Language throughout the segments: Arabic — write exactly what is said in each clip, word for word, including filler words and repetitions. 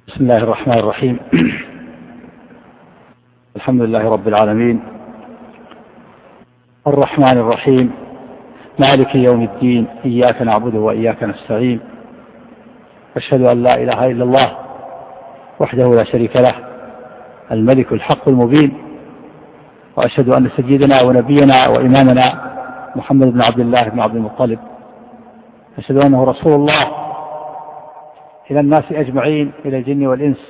بسم الله الرحمن الرحيم. الحمد لله رب العالمين، الرحمن الرحيم، مالك يوم الدين، إياك نعبد وإياك نستعين. أشهد أن لا إله إلا الله وحده لا شريك له الملك الحق المبين، وأشهد أن سيدنا ونبينا وإمامنا محمد بن عبد الله بن عبد المطلب أشهد أنه رسول الله إلى الناس أجمعين، إلى الجن والإنس،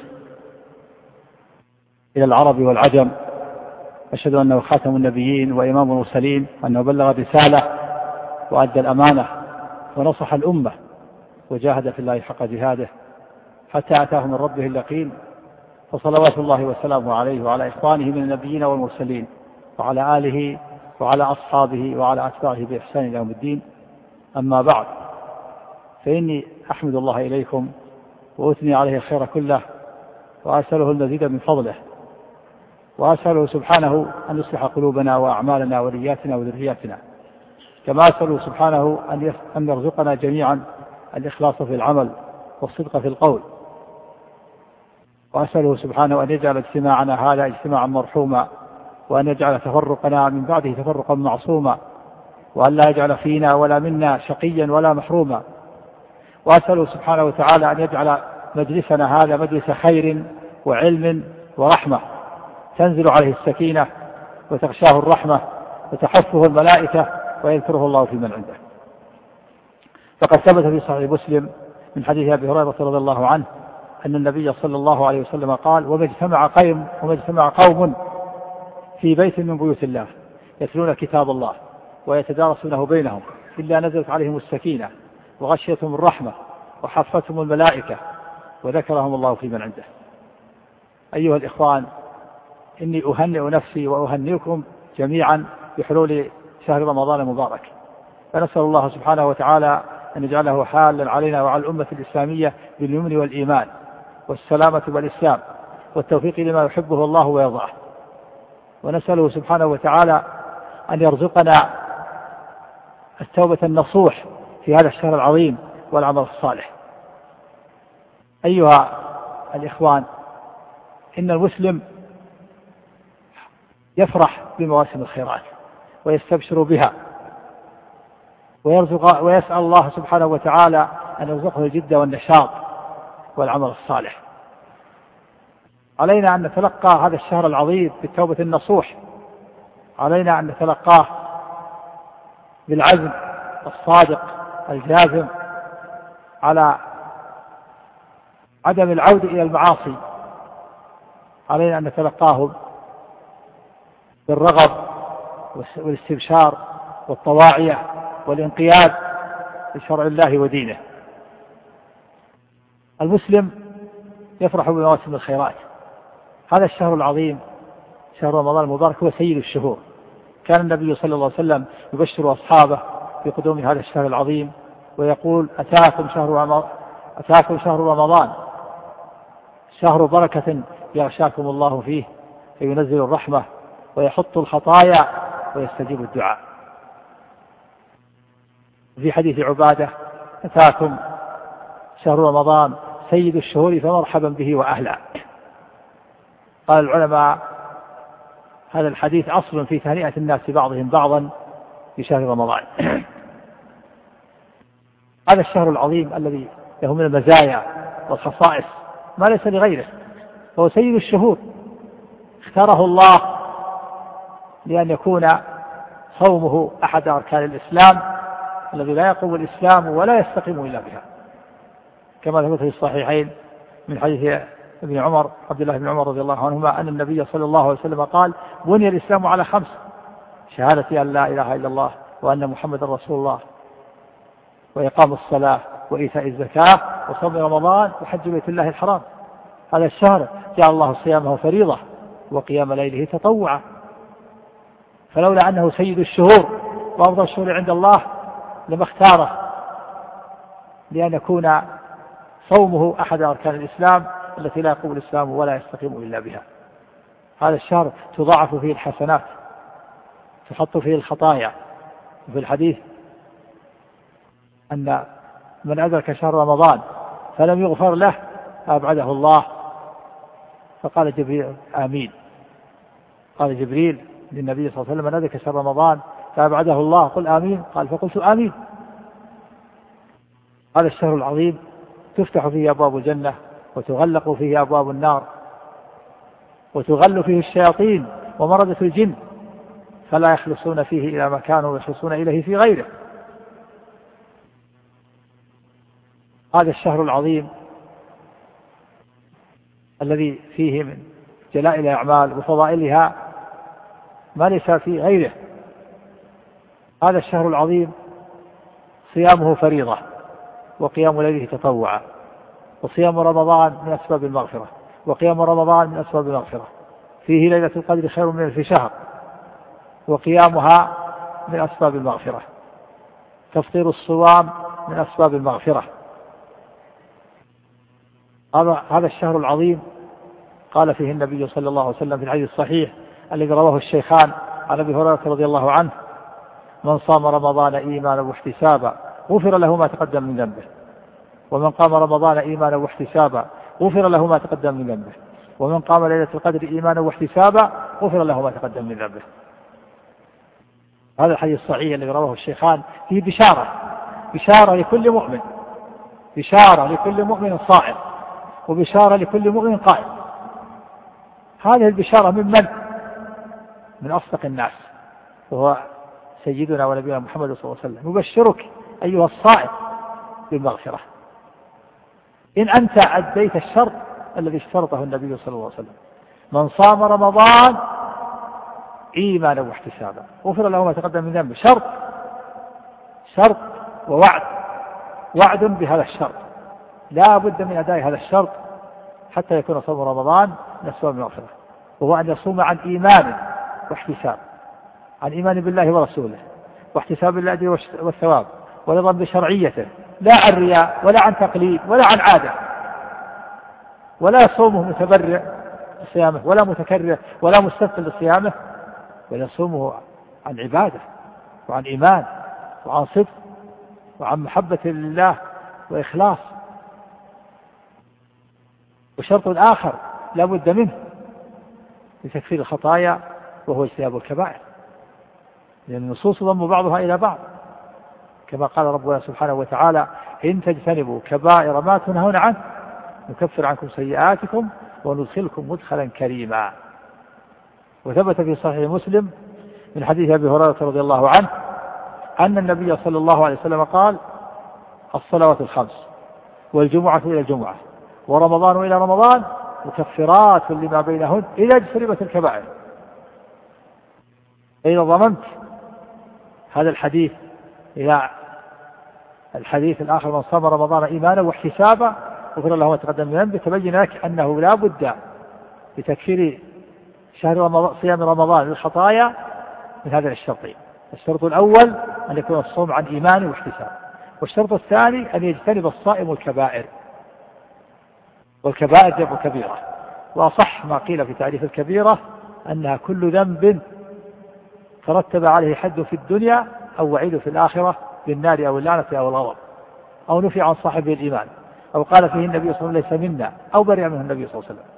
إلى العرب والعجم. أشهد أنه خاتم النبيين وإمام المرسلين، أنه بلغ الرسالة وأدى الأمانة ونصح الأمة وجاهد في الله حق جهاده حتى أتاه من ربه اليقين، فصلوات الله وسلامه عليه وعلى إخوانه من النبيين والمرسلين وعلى آله وعلى أصحابه وعلى أتباعه بإحسان إلى يوم الدين. أما بعد، فإني أحمد الله إليكم وأثني عليه الخير كله، وأسأله المزيد من فضله، وأسأله سبحانه أن يصلح قلوبنا وأعمالنا ونياتنا وذرياتنا، كما أسأله سبحانه أن يرزقنا جميعا الإخلاص في العمل والصدق في القول، وأسأله سبحانه أن يجعل اجتماعنا هذا اجتماعا مرحوما، وأن يجعل تفرقنا من بعده تفرقا معصوما، وأن لا يجعل فينا ولا منا شقيا ولا محروما. وأسأله سبحانه وتعالى أن يجعل مجلسنا هذا مجلس خير وعلم ورحمة، تنزل عليه السكينة وتغشاه الرحمة وتحفه الملائكة ويذكره الله في من عنده. فقد ثبت في صحيح مسلم من حديث أبي هريرة رضي الله عنه أن النبي صلى الله عليه وسلم قال: وما اجتمع قوم وما اجتمع قوم في بيت من بيوت الله يتلون كتاب الله ويتدارسونه بينهم إلا نزلت عليهم السكينة وغشيتهم الرحمة وحفتهم الملائكة وذكرهم الله في من عنده. أيها الإخوان، إني أهنئ نفسي وأهنئكم جميعا بحلول شهر رمضان المبارك، فنسأل الله سبحانه وتعالى أن يجعله حالا علينا وعلى الأمة الإسلامية باليمن والإيمان والسلامة والإسلام والتوفيق لما يحبه الله ويرضاه. ونسأله سبحانه وتعالى أن يرزقنا التوبة النصوح في هذا الشهر العظيم والعمل الصالح. أيها الإخوان، إن المسلم يفرح بمواسم الخيرات ويستبشر بها ويرزق ويسأل الله سبحانه وتعالى أن يرزقه الجد والنشاط والعمل الصالح. علينا أن نتلقى هذا الشهر العظيم بالتوبة النصوح، علينا أن نتلقاه بالعزم الصادق الجازم على عدم العود إلى المعاصي، علينا أن نتلقاه بالرغب والاستبشار والطواعية والانقياد لشرع الله ودينه. المسلم يفرح بمواسم الخيرات. هذا الشهر العظيم شهر رمضان المبارك هو سيد الشهور. كان النبي صلى الله عليه وسلم يبشر أصحابه بقدوم هذا الشهر العظيم ويقول: أتاكم شهر أتاكم شهر رمضان، شهر بركة يغشاكم الله فيه فينزل الرحمة ويحط الخطايا ويستجيب الدعاء. في حديث عبادة: أتاكم شهر رمضان سيد الشهور فمرحبا به وأهلا. قال العلماء: هذا الحديث أصل في تهنئة الناس بعضهم بعضا في شهر رمضان. هذا الشهر العظيم الذي له من المزايا والخصائص ما ليس لغيره، هو سيد الشهور، اختاره الله لأن يكون صومه أحد أركان الإسلام الذي لا يقوم الإسلام ولا يستقيم إلا بها، كما ثبت في الصحيحين من حديث ابن عمر عبد الله بن عمر رضي الله عنهما أن النبي صلى الله عليه وسلم قال: بني الإسلام على خمس: شهادة أن لا إله إلا الله وأن محمد رسول الله، وإقام الصلاة، وإيتاء الزكاة، وصوم رمضان، وحج بيت الله الحرام. هذا الشهر جعل الله صيامه فريضة وقيام ليله تطوعا، فلولا أنه سيد الشهور وأفضل الشهور عند الله لما اختاره لأن يكون صومه أحد أركان الإسلام التي لا يقوم الإسلام ولا يستقيم إلا بها. هذا الشهر تضاعف فيه الحسنات، تحط فيه الخطايا. وفي الحديث أن من أدرك شهر رمضان فلم يغفر له فأبعده الله، فقال جبريل آمين. قال جبريل للنبي صلى الله عليه وسلم: نذك شهر رمضان فأبعده الله، قل آمين. قال: فقلت آمين. هذا الشهر العظيم تفتح فيه أبواب الجنة وتغلق فيه أبواب النار وتغل فيه الشياطين ومردة الجن، فلا يخلصون فيه إلى ما كانوا يخلصون إليه في غيره. هذا الشهر العظيم الذي فيه من جلائل الأعمال وفضائلها ما ليس في غيره. هذا الشهر العظيم صيامه فريضة، وقيام ليله تطوعا، وصيام رمضان من أسباب المغفرة، وقيام رمضان من أسباب المغفرة. فيه ليلة القدر خير من ألف شهر، وقيامها من أسباب المغفرة. تفطير الصوام من أسباب المغفرة. هذا هذا الشهر العظيم قال فيه النبي صلى الله عليه وسلم في الحديث الصحيح الذي رواه الشيخان عن أبي هريرة رضي الله عنه: من صام رمضان إيمانا واحتسابا غفر له ما تقدم من ذنبه، ومن قام رمضان إيمانا واحتسابا غفر له ما تقدم من ذنبه، ومن قام ليلة القدر إيمانا واحتسابا غفر له ما تقدم من ذنبه. هذا الحديث الصحيح الذي رواه الشيخان فيه بشارة بشارة لكل مؤمن، بشارة لكل مؤمن صائم، وبشارة لكل مؤمن قائم. هذه البشارة من من؟ من أصدق الناس، وهو سيدنا ونبينا محمد صلى الله عليه وسلم: يبشرك أيها الصائم بالمغفرة إن أنت أديت الشرط الذي اشترطه النبي صلى الله عليه وسلم: من صام رمضان إيمانا واحتسابا غفر له ما تقدم من ذنبه. شرط شرط ووعد، وعد بهذا الشرط، لا بد من أداء هذا الشرط حتى يكون صوم رمضان من أسباب المغفرة، وهو أن يصوم عن إيمان واحتساب، عن إيمان بالله ورسوله، واحتساب الأجر والثواب، ورضا بشرعيته، لا عن رياء ولا عن تقليد ولا عن عادة، ولا يصومه متبرع لصيامه ولا متكرر ولا مستثقل لصيامه، بل يصومه عن عبادة وعن إيمان وعن صدق وعن محبة لله وإخلاص. وشرط آخر لا بد منه لتكفير الخطايا وهو اجتناب الكبائر، لأن النصوص ضم بعضها إلى بعض، كما قال ربنا سبحانه وتعالى: إن تجتنبوا كبائر ما تنهون عنه نكفر عنكم سيئاتكم وندخلكم مدخلا كريما. وثبت في صحيح مسلم من حديث أبي هريرة رضي الله عنه أن النبي صلى الله عليه وسلم قال: الصلوات الخمس والجمعة إلى الجمعة ورمضان إلى رمضان مكفرات لما بينهن إذا اجتنبت الكبائر. إذا ضمنت هذا الحديث إلى الحديث الآخر: من صام رمضان إيمانا واحتسابا غفر له ما تقدم من ذنبه، تبين لك أنه لا بد لتكفير شهر رمضان صيام رمضان للخطايا من هذا الشرطين. الشرط الأول أن يكون الصوم عن إيمان واحتساب، والشرط الثاني أن يجتنب الصائم الكبائر، والكبائر جمع كبيرة، وأصح ما قيل في تعريف الكبيرة أنها كل ذنب ترتب عليه حد في الدنيا أو وعيد في الآخرة بالنار أو اللعنة أو الغضب، أو نفي عن صاحبه الإيمان، أو قال فيه النبي صلى الله عليه وسلم: ليس منا، أو برئ منه النبي صلى الله عليه وسلم.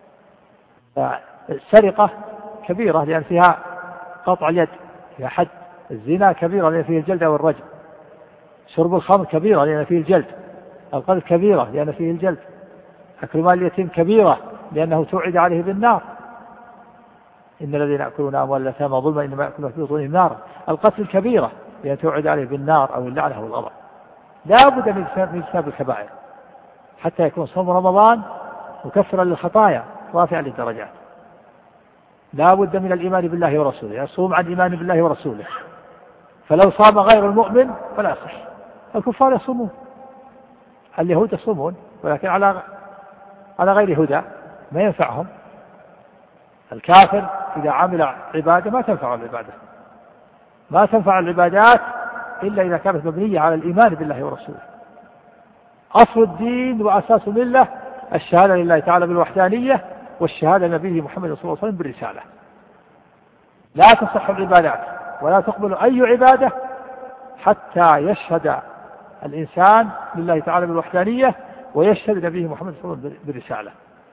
فالسرقة كبيرة لأن فيها قطع اليد، فيها حد. الزنا كبيرة لأن فيه الجلد أو الرجم. شرب الخمر كبيرة لأن فيه الجلد. القذف كبيرة لأن فيه الجلد. أكل مال اليتيم كبيرة لأنه توعد عليه بالنار. إن الذين يأكلون أموال اليتامى ظلما إنما يأكلون في بطونهم نارا. القتل كبيرة لأن توعد عليه بالنار أو اللعنة أو الغضب. لا بد من اجتناب الكبائر حتى يكون صوم رمضان مكفرا للخطايا رافعا للدرجات. لا بد من الإيمان بالله ورسوله، يصوم عن إيمان بالله ورسوله. فلو صام غير المؤمن فلا يصح. الكفار يصومون، اليهود يصومون ولكن على على غير هدى، ما ينفعهم. الكافر إذا عمل عبادة ما تنفع العبادة، ما تنفع العبادات إلا إذا كانت مبنية على الإيمان بالله ورسوله. أصل الدين وأساس الملة الشهادة لله تعالى بالوحدانية، والشهادة لنبيه محمد صلى الله عليه وسلم بالرسالة. لا تصح العبادات ولا تقبل أي عبادة حتى يشهد الإنسان لله تعالى بالوحدانية ويشهد نبيه محمد صلى الله عليه وسلم بالرسالة.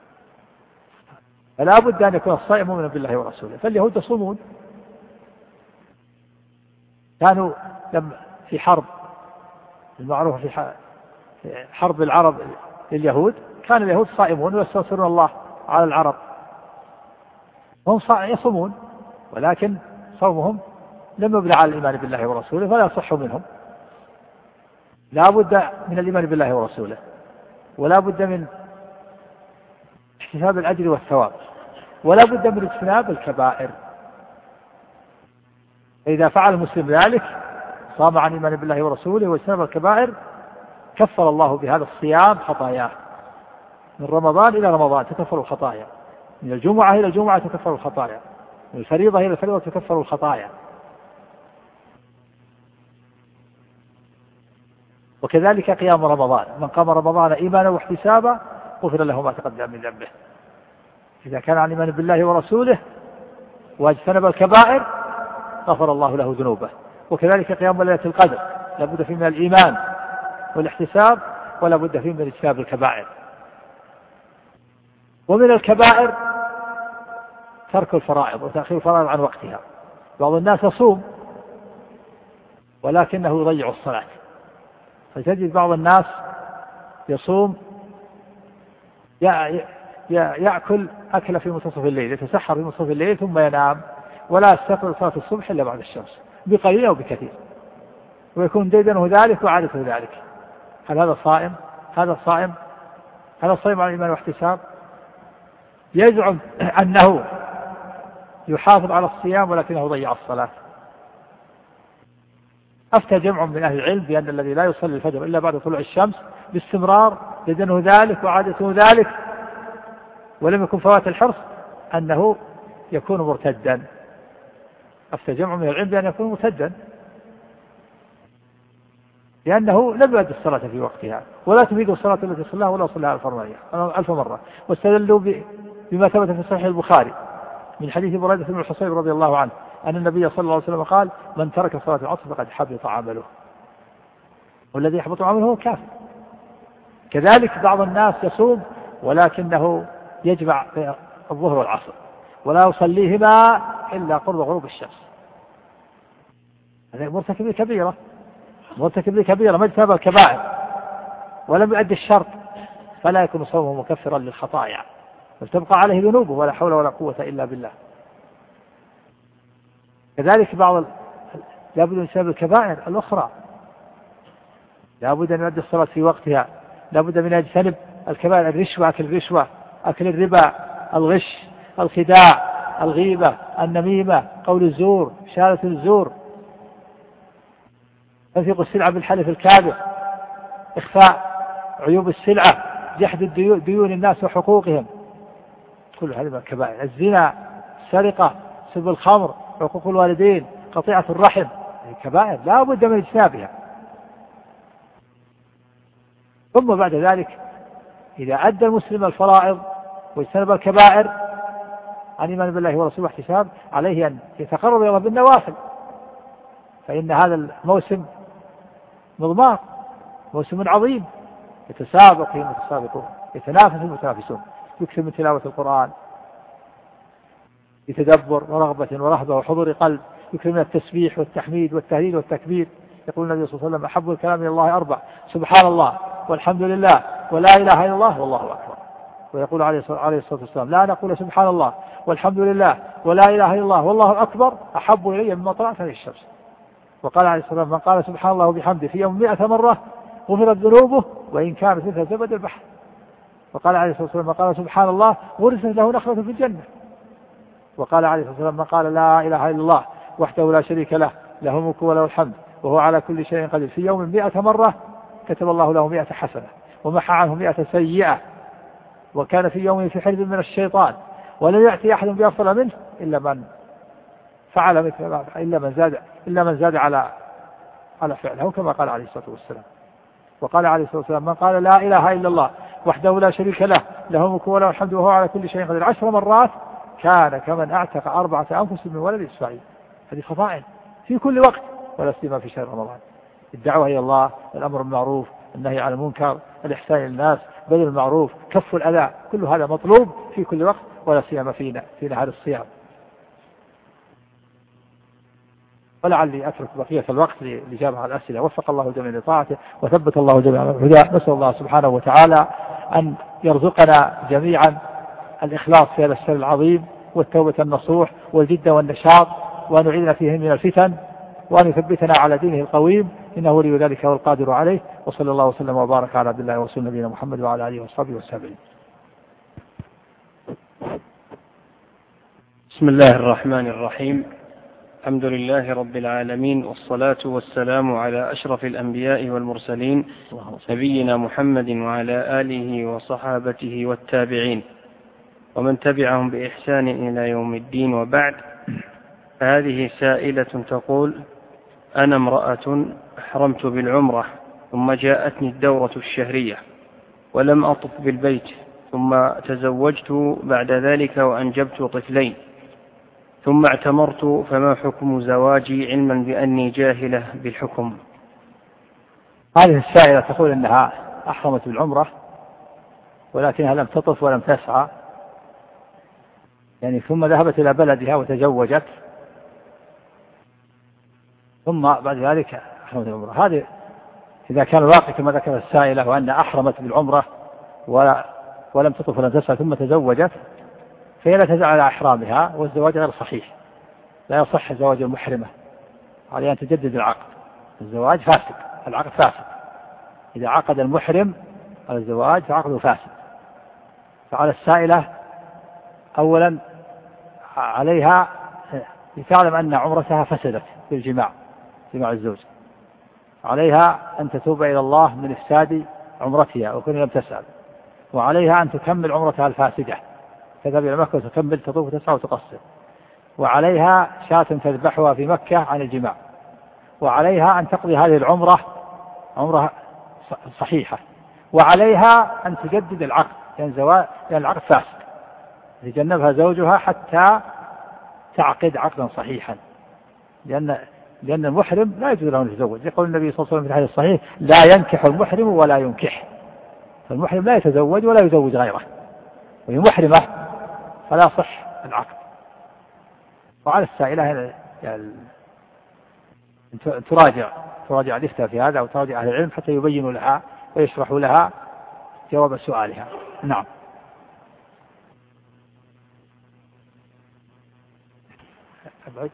فلا بد أن يكون الصائم مؤمنا بالله ورسوله. فاليهود يصومون، كانوا لما في حرب المعروفة في حرب العرب لليهود، كان اليهود صائمون ويستنصرون الله على العرب، هم يصومون ولكن صومهم لم يبنى على الإيمان بالله ورسوله فلا يصح منهم. لا بد من الإيمان بالله ورسوله، ولا بد من احتساب الأجر والثواب، ولا بد من اجتناب الكبائر. إذا فعل المسلم ذلك صام عن الإيمان بالله ورسوله واجتنب الكبائر كفر الله بهذا الصيام خطاياه. من رمضان إلى رمضان تكفر الخطايا، من الجمعة إلى الجمعة تكفر الخطايا، من الفريضة إلى الفريضة تكفر الخطايا. وكذلك قيام رمضان، من قام رمضان إيمانا واحتسابا غفر له ما تقدم من ذنبه. إذا كان عن إيمان بالله ورسوله واجتنب الكبائر غفر الله له ذنوبه. وكذلك قيام ليلة القدر لا بد فيه من الإيمان والاحتساب، ولا بد فيه من اجتناب الكبائر. ومن الكبائر ترك الفرائض وتأخير الفرائض عن وقتها. بعض الناس يصوم ولكنه يضيع الصلاة، فتجد بعض الناس يصوم يأكل أكل في منتصف الليل، يتسحر في منتصف الليل ثم ينام ولا يستيقظ صلاة الصبح إلا بعد الشمس بقليل أو بكثير، ويكون ديدنه ذلك وعادته ذلك. هل هذا صائم؟ هذا صائم؟ هذا صائم على الإيمان واحتساب؟ يزعم أنه يحافظ على الصيام ولكنه ضيع الصلاة. أفتى جمع من أهل العلم بأن الذي لا يصلي الفجر إلا بعد طلوع الشمس باستمرار ديدنه ذلك وعادته ذلك ولم يكن فوات الحرص أنه يكون مرتدا. أفتى جمع من العلم بأن يكون مرتدا لأنه لم يؤدي الصلاة في وقتها ولا تفيد الصلاة التي صلاها ولا صلاها ألف مرة. واستدلوا بما ثبت في صحيح البخاري من حديث بريدة بن الحصيب رضي الله عنه أن النبي صلى الله عليه وسلم قال: من ترك صلاة العصر فقد حبط عمله، والذي يحبط عمله هو كافر. كذلك بعض الناس يصوم ولكنه يجمع الظهر والعصر ولا يصليهما إلا قرب غروب الشمس، هذا مرتكب كبيرة مرتكب كبيرة ما اجتنب الكبائر ولم يؤدي الشرط، فلا يكون صومه مكفرا للخطايا بل تبقى عليه ذنوبه ولا حول ولا قوة إلا بالله. كذلك بعض لابد من اجتناب الكبائر الأخرى، لابد أن يؤدي الصلاة في وقتها، لابد من يجتنب الكبائر، الرشوة، أكل الرشوة، أكل الربا، الغش، الخداع، الغيبة، النميمة، قول الزور، شهادة الزور، تنفيق السلعة بالحلف الكاذب، إخفاء عيوب السلعة، جحد ديون الناس وحقوقهم، كل هذه من الكبائر. الزنا، السرقة، سب الخمر، حقوق الوالدين، قطيعة الرحم، كبائر لا بد من اجتنابها. ثم بعد ذلك إذا أدى المسلم الفرائض واجتنب الكبائر عن إيمان بالله ورسوله واحتساب عليه أن يتقرب إلى الله بالنوافل، فإن هذا الموسم مضمار، موسم عظيم يتسابق فيه المتسابقون، يتنافس المتنافسون، يكثر من تلاوة القرآن بتدبر ورغبة ورهبة وحضور قلب، يكثر من التسبيح والتحميد والتهليل والتكبير. يقول النبي صلى الله عليه وسلم: أحب الكلام إلى الله أربع: سبحان الله والحمد لله ولا إله إلا الله والله أكبر. ويقول عليه الصلاة والسلام: لا نقول سبحان الله والحمد لله ولا إله إلا الله والله أكبر أحب إلي مما طلعت عليه الشمس. وقال عليه الصلاة والسلام: من قال سبحان الله وبحمده في يوم مئة مرة غفرت ذنوبه وإن كانت مثل زبد البحر. وقال عليه الصلاة والسلام: من قال سبحان الله غرست له نخلة في الجنة. وقال عليه الصلاة والسلام: من قال لا إله إلا الله وحده لا شريك له له الملك وله الحمد وهو على كل شيء قدير في يوم مئة مرة كتب الله له مئة حسنة ومحى عنه مئة سيئة وكان في يوم في حرب من الشيطان ولم يأتي أحد بأفضل منه إلا من فعل مثل إلا من زاد إلا من زاد على على فعله كما قال عليه الصلاة والسلام. وقال عليه الصلاة والسلام: من قال لا إله إلا الله وحده لا شريك له له الملك وله الحمد وهو على كل شيء قدير عشر مرات كان كمن أعتق أربعة أنفس من ولد إسماعيل. هذه فضائل في كل وقت ولا سيما في شهر رمضان. الدعوة إلى الله، الأمر بالمعروف، النهي عن المنكر، الإحسان إلى الناس، بذل المعروف، كف الأذى، كل هذا مطلوب في كل وقت، ولا سيما فينا في نهار الصيام. ولعلي أترك بقية الوقت لجامع الأسئلة. وفق الله جميعا لطاعته وثبت الله جميعا على الهدى. نسأل الله سبحانه وتعالى أن يرزقنا جميعا الإخلاص في هذا الشهر العظيم والتوبة النصوح والجد والنشاط، وأن يعيذنا فيه من الفتن، وأن يثبتنا على دينه القويم، إنه ولي ذلك والقادر عليه. وصلى الله وسلم وبارك على عبد الله ورسوله نبينا محمد وعلى آله وصحبه وسلم. بسم الله الرحمن الرحيم. الحمد لله رب العالمين، والصلاة والسلام على أشرف الأنبياء والمرسلين نبينا محمد وعلى آله وصحابته والتابعين ومن تبعهم بإحسان إلى يوم الدين، وبعد. هذه سائلة تقول: أنا امرأة أحرمت بالعمرة، ثم جاءتني الدورة الشهرية ولم أطف بالبيت، ثم تزوجت بعد ذلك وأنجبت طفلين، ثم اعتمرت، فما حكم زواجي علما بأني جاهلة بالحكم؟ هذه السائلة تقول إنها أحرمت بالعمرة ولكنها لم تطف ولم تسعى، يعني ثم ذهبت إلى بلدها وتزوجت، ثم بعد ذلك أحرمت بالعمرة. هذه إذا كان الواقع كما ذكر السائلة وأن أحرمت بالعمرة ولم تطف ولم تسعى ثم تزوجت، فهي لا تزال على إحرامها، والزواج غير صحيح، لا يصح زواج المحرمة، عليها أن تجدد العقد. الزواج فاسد، العقد فاسد، إذا عقد المحرم على الزواج فعقده فاسد. فعلى السائلة أولا عليها لتعلم أن عمرتها فسدت بالجماع، جماع الزوج، عليها أن تتوب إلى الله من إفساد عمرتها وكن لم تسأل، وعليها أن تكمل عمرتها الفاسدة، تذهب إلى مكة وتكمل تطوف وتسعى وتقصر، وعليها شاة تذبحها في مكة عن الجماع، وعليها أن تقضي هذه العمرة عمرة صحيحة، وعليها أن تجدد العقد، لأن يعني يعني العقد فاسد، يتجنبها زوجها حتى تعقد عقدا صحيحا، لأن لأن المحرم لا يجوز له أن يتزوج. يقول النبي صلى الله عليه وسلم في الحديث الصحيح: لا ينكح المحرم ولا ينكح. فالمحرم لا يتزوج ولا يزوج غيره، وهي محرمة فلا صح العقد. وعلى السائلة يعني تراجع تراجع الإفتاء في هذا، أو تراجع أهل العلم حتى يبينوا لها ويشرحوا لها جواب سؤالها. نعم. أبعد.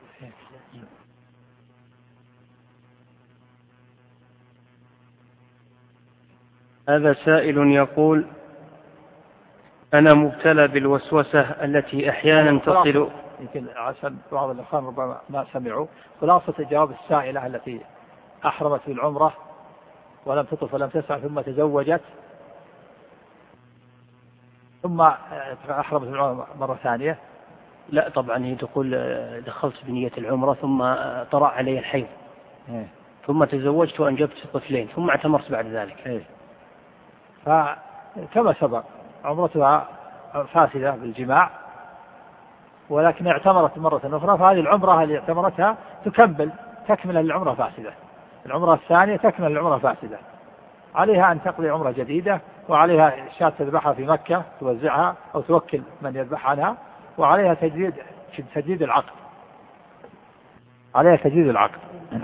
هذا سائل يقول: أنا مبتلى بالوسوسة التي أحيانا تصل. يمكن عشان بعض الأخوان ربما ما سمعوا خلاصة جواب السائلة التي أحرمت بالعمرة ولم تطف ولم تسعى ثم تزوجت ثم أحرمت بالعمرة مرة ثانية. لا طبعا، هي تقول دخلت بنية العمرة ثم طرأ علي الحيض، إيه. ثم تزوجت وأنجبت طفلين، ثم اعتمرت بعد ذلك. إيه. فكما سبق عمرتها فاسدة بالجماع، ولكن اعتمرت مرة أخرى، فهذه العمرة اللي اعتمرتها تكمل تكمل للعمرة فاسدة، العمرة الثانية تكمل للعمرة فاسدة، عليها أن تقضي عمرة جديدة، وعليها شاة تذبحها في مكة توزعها أو توكل من يذبح عنها، وعليها تجديد تجديد العقد، عليها تجديد العقد.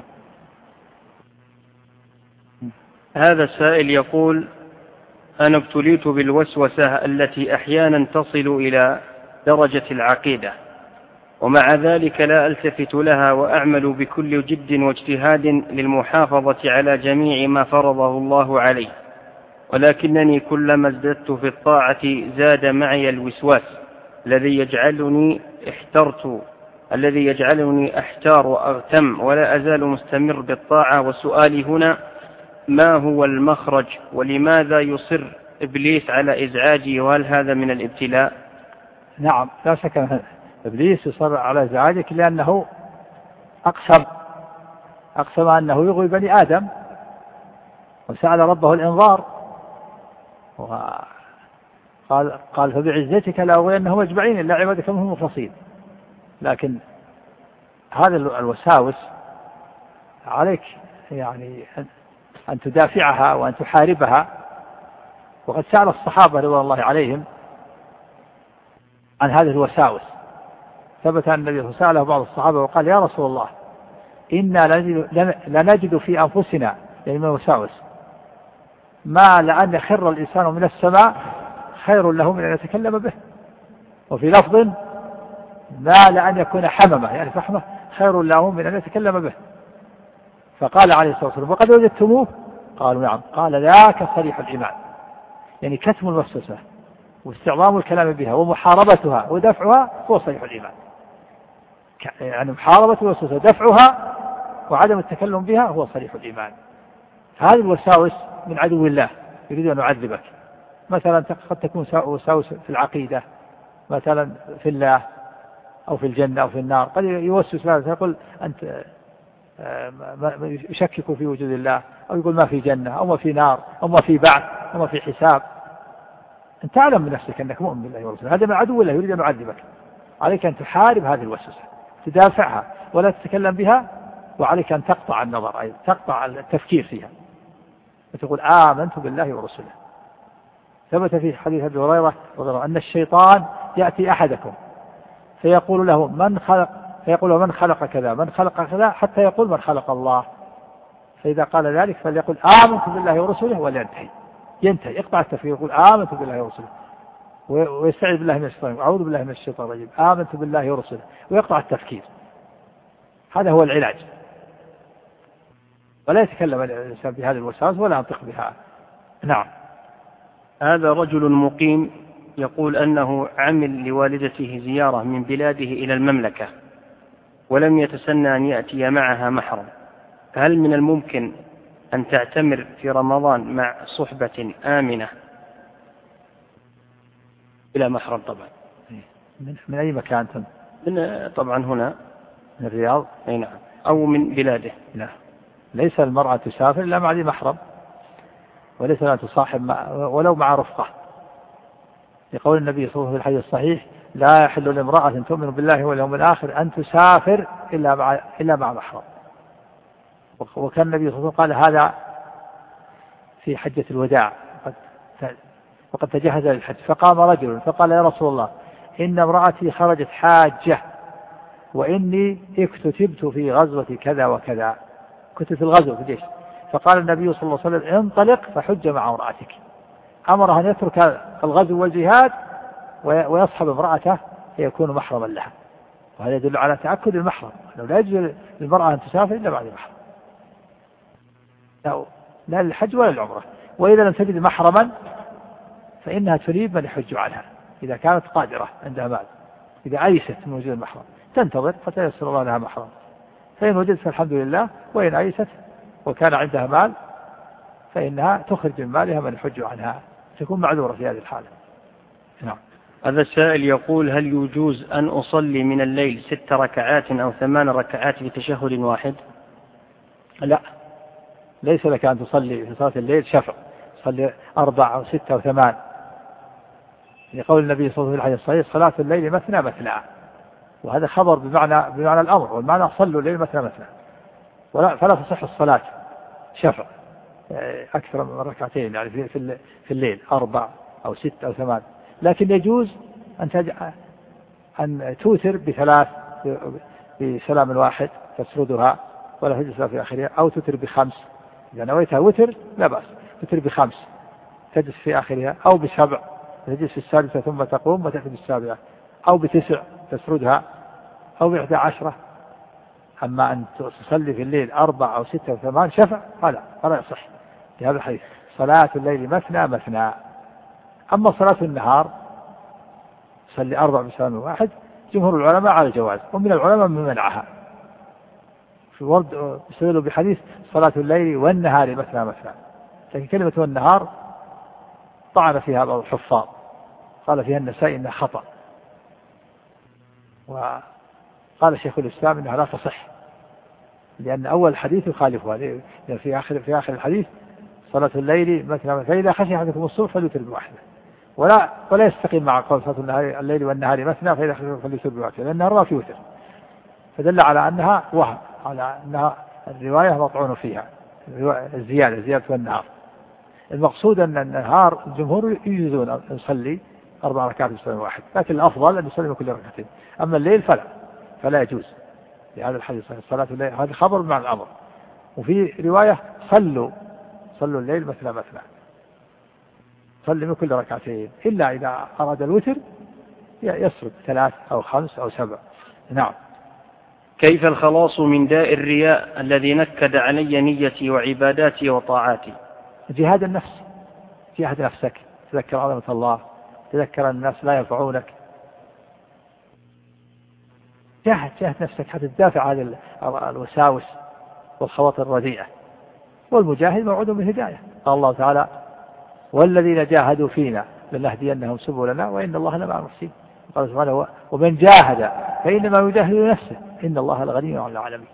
هذا السائل يقول: أنا ابتليت بالوسوسة التي أحيانا تصل إلى درجة العقيدة، ومع ذلك لا ألتفت لها وأعمل بكل جد واجتهاد للمحافظة على جميع ما فرضه الله علي، ولكنني كلما ازددت في الطاعة زاد معي الوسواس الذي يجعلني احترت الذي يجعلني أحتار وأغتم، ولا أزال مستمر بالطاعة. وسؤالي هنا: ما هو المخرج، ولماذا يصر إبليس على إزعاجي، وهل هذا من الابتلاء؟ نعم، لا شك أن إبليس يصر على إزعاجك لأنه أقسم أقسم أنه يغوي بني آدم، وسأل ربه الإنظار، وقال قال فبعزتك لأغوينهم أجمعين إلا عبادك منهم المخلصين. لكن هذا الوساوس عليك يعني أن تدافعها وأن تحاربها. وقد سأل الصحابة رضوان الله عليهم عن هذه الوساوس. ثبت أن النبي سأله بعض الصحابة وقال يا رسول الله إنا لنجد في أنفسنا يعني من الوساوس ما لأن يخر الإنسان من السماء خير له من أن يتكلم به، وفي لفظ ما لأن يكون حممة يعني فحمة خير له من أن يتكلم به. فقال عليه الصلاة والسلام وقد وجدتموه؟ قالوا نعم. قال ذاك صريح الإيمان، يعني كتم الوسوسة واستعظام الكلام بها ومحاربتها ودفعها هو صريح الإيمان. يعني محاربة الوسوسة دفعها وعدم التكلم بها هو صريح الإيمان. هذه الوساوس من عدو الله يريد أن يعذبك. مثلا قد تكون وساوس في العقيدة، مثلا في الله أو في الجنة أو في النار. قد يوسوس هذا يقول أنت يشكك في وجود الله، أو يقول ما في جنة أو ما في نار أو ما في بعث أو ما في حساب. أنت تعلم من نفسك أنك مؤمن بالله ورسوله، هذا من عدو الله يريد أن يعذبك. عليك أن تحارب هذه الوسوسة، تدافعها ولا تتكلم بها، وعليك أن تقطع النظر أي تقطع التفكير فيها وتقول آمنت بالله ورسوله. ثبت في حديث أبي هريرة أن الشيطان يأتي أحدكم فيقول له من خلق فيقول له من خلق كذا من خلق كذا حتى يقول من خلق الله. فإذا قال ذلك فليقول آمنت بالله ورسوله ولينتهي، ينتهي يقطع التفكير يقول آمنت بالله ورسوله ويستعيذ بالله من الشيطان أعوذ بالله من الشيطان الرجيم آمنت بالله ورسوله ويقطع التفكير. هذا هو العلاج. ولا يتكلم الإنسان بهذه الوساوس ولا ينطق بها. نعم. هذا رجل مقيم يقول أنه عمل لوالدته زيارة من بلاده إلى المملكة ولم يتسنى أن يأتي معها محرم، هل من الممكن أن تعتمر في رمضان مع صحبة آمنة بلا محرم؟ طبعا من, من أي مكان؟ من طبعا هنا من الرياض أي نعم أو من بلاده. لا، ليس المرأة تسافر إلا مع ذي محرم، وليس لا تصاحب مع ولو مع رفقة، لقول النبي صلى الله عليه وسلم في الحديث الصحيح لا يحل لامرأة تؤمن بالله واليوم الآخر أن تسافر إلا مع إلا مع محرم. وكان النبي صلى الله عليه وسلم قال هذا في حجة الوداع وقد تجهز للحج، فقام رجل فقال يا رسول الله إن امرأتي خرجت حاجة وإني اكتتبت في غزوة كذا وكذا، كنت في الغزو في الجيش. فقال النبي صلى الله عليه وسلم انطلق فحج مع امرأتك. أمره أن يترك الغزو والجهاد ويصحب امرأته ليكون محرما لها. وهذا يدل على تأكد المحرم، أنه لا يجوز للمرأة أن تسافر إلا بعد محرم، لا, لا للحج ولا للعمرة. وإذا لم تجد محرما فإنها تريد من يحج عنها إذا كانت قادرة عندها مال. إذا أيست من وجود المحرم تنتظر حتى ييسر الله لها محرم، فإن وجدت فالحمد لله، وإن أيست وكان عندها مال فإنها تخرج من مالها من يحج عنها، تكون معذورة في هذه الحالة. نعم. هذا السائل يقول هل يجوز أن أصلي من الليل ست ركعات أو ثمان ركعات بتشهد واحد؟ لا، ليس لك أن تصلي في صلاة الليل شفع، تصلي أربع أو ستة أو ثمان، لقول النبي صلى الله عليه وسلم في الحديث الصحيح صلاة الليل مثنى مثنى، وهذا خبر بمعنى بمعنى الأمر، والمعنى صلوا الليل مثنى مثنى، ولا فلا تصح الصلاة شفع أكثر من ركعتين يعني في في الليل أربع أو ست أو ثمان. لكن يجوز أن تجعل أن توتر بثلاث بسلام واحد تسردها ولا تجلس في آخرها، أو توتر بخمس إذا نويتها وتر لا بأس، توتر بخمس تجلس في آخرها، أو بسبع تجلس في السادسة ثم تقوم وتأتي بالسابعة، أو بتسع تسردها، أو بإحدى عشرة. أما أن تصلي في الليل أربع أو ستة أو ثمان شفع فلا فلا يصح في هذا الحديث. صلاة الليل مثنى مثنى. أما صلاة النهار صلي أربع بسلام واحد، جمهور العلماء على الجواز، ومن العلماء من منعها في ورد يستدل بحديث صلاة الليل والنهار مثنى مثنى، لكن كلمة والنهار طعن فيها بعض الحفاظ، قال فيها النسائي إنها خطأ، وقال شيخ الإسلام إنها لا تصح، لأن أول الحديث يخالفها، لأن في آخر في آخر الحديث صلاة الليل مثنى، فإذا خشي أحدكم الصبح فليوتر بواحدة، ولا ولا يستقيم مع قول صلاة النهار الليل والنهار مثنى فإذا خشي فليوتر بواحدة، لأنها ما في وتر، فدل على أنها وهم، على أنها الرواية مطعون فيها، الزيادة زيادة والنهار. المقصود أن النهار الجمهور يجوزون أن يصلي أربع ركعات في صلاة واحد، لكن الأفضل أن يصلي كل ركعتين. أما الليل فلا فلا يجوز لهذا الحديث صلاة الليل، هذا خبر مع الأمر. وفي رواية صلوا صلوا الليل مثل مثلا، صلي من كل ركعتين، إلا إذا أراد الوتر يسرد ثلاث أو خمس أو سبع. نعم. كيف الخلاص من داء الرياء الذي نكد علي نيتي وعباداتي وطاعاتي؟ جهاد النفس، جهاد نفسك، تذكر عظمة الله، تذكر الناس لا ينفعونك، جاهد جاهد نفسك حتى تدافع عن الوساوس والخواطر الرديئة. والمجاهد موعود بالهداية، قال الله تعالى والذين جاهدوا فينا لنهدينهم سبلنا وإن الله لمع المحسنين. قال سبحانه ومن جاهد فإنما يجاهد نفسه إن الله لغني عن العالمين.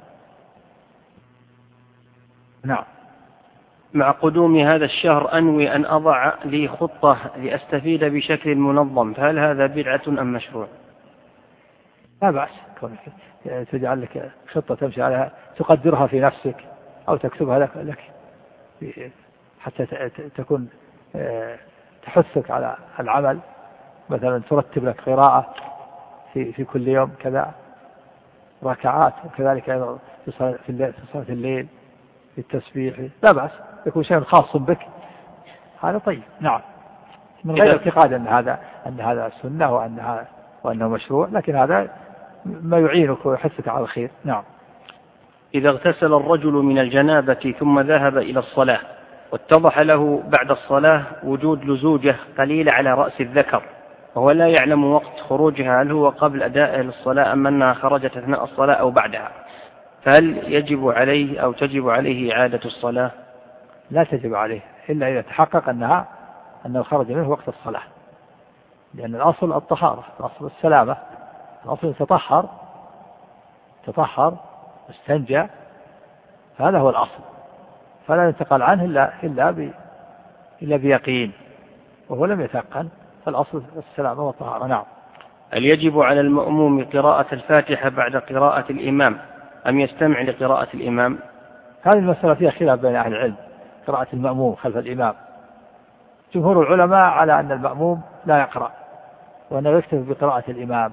نعم. مع قدوم هذا الشهر أنوي أن أضع لي خطة لأستفيد بشكل منظم، فهل هذا بدعة أم مشروع؟ لا بأس كونك تجعل لك خطة تمشي عليها، تقدرها في نفسك أو تكتبها لك, لك حتى تكون تحثك على العمل. مثلا ترتب لك قراءة في في كل يوم كذا ركعات، وكذلك أيضا في صلاة الليل في التسبيح. لا بأس يكون شيء خاص بك، هذا طيب. نعم، من غير اعتقاد أن هذا أن هذا سنة وأنها وأنه مشروع، لكن هذا ما يعينك ويحثك على الخير. نعم. إذا اغتسل الرجل من الجنابة ثم ذهب إلى الصلاة واتضح له بعد الصلاة وجود لزوجة قليلة على رأس الذكر وهو لا يعلم وقت خروجها، هل هو قبل أداء الصلاة أم أنها خرجت أثناء الصلاة أو بعدها، فهل يجب عليه أو تجب عليه إعادة الصلاة؟ لا تجب عليه إلا إذا تحقق أنها أنه خرج منه وقت الصلاة، لأن الأصل الطهارة، الأصل السلامة، الأصل تطهر تطهر استنجى، هذا هو الأصل، فلا ينتقل عنه إلا إلا ب إلا بيقين، وهو لم يتيقن، فالأصل السلامة والطهارة. نعم. هل يجب على المأموم قراءة الفاتحة بعد قراءة الإمام أم يستمع لقراءة الإمام؟ هذه المسألة فيها خلاف بين أهل العلم، قراءة المأموم خلف الإمام. جمهور العلماء على أن المأموم لا يقرأ وأنه يكتفي بقراءة الإمام،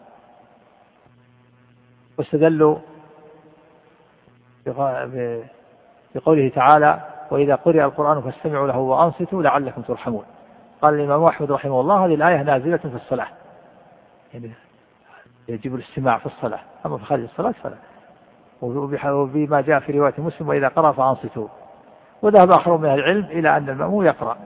واستدلوا بقوله تعالى وإذا قرئ القرآن فاستمعوا له وأنصتوا لعلكم ترحمون. قال الإمام أحمد رحمه الله هذه الآية نازلة في الصلاة، يعني يجب الاستماع في الصلاة، أما في خارج الصلاة فلا. وبما جاء في رواية مسلم وإذا قرأ فأنصتوا. وذهب آخرون من العلم إلى أن المأموم يقرأ،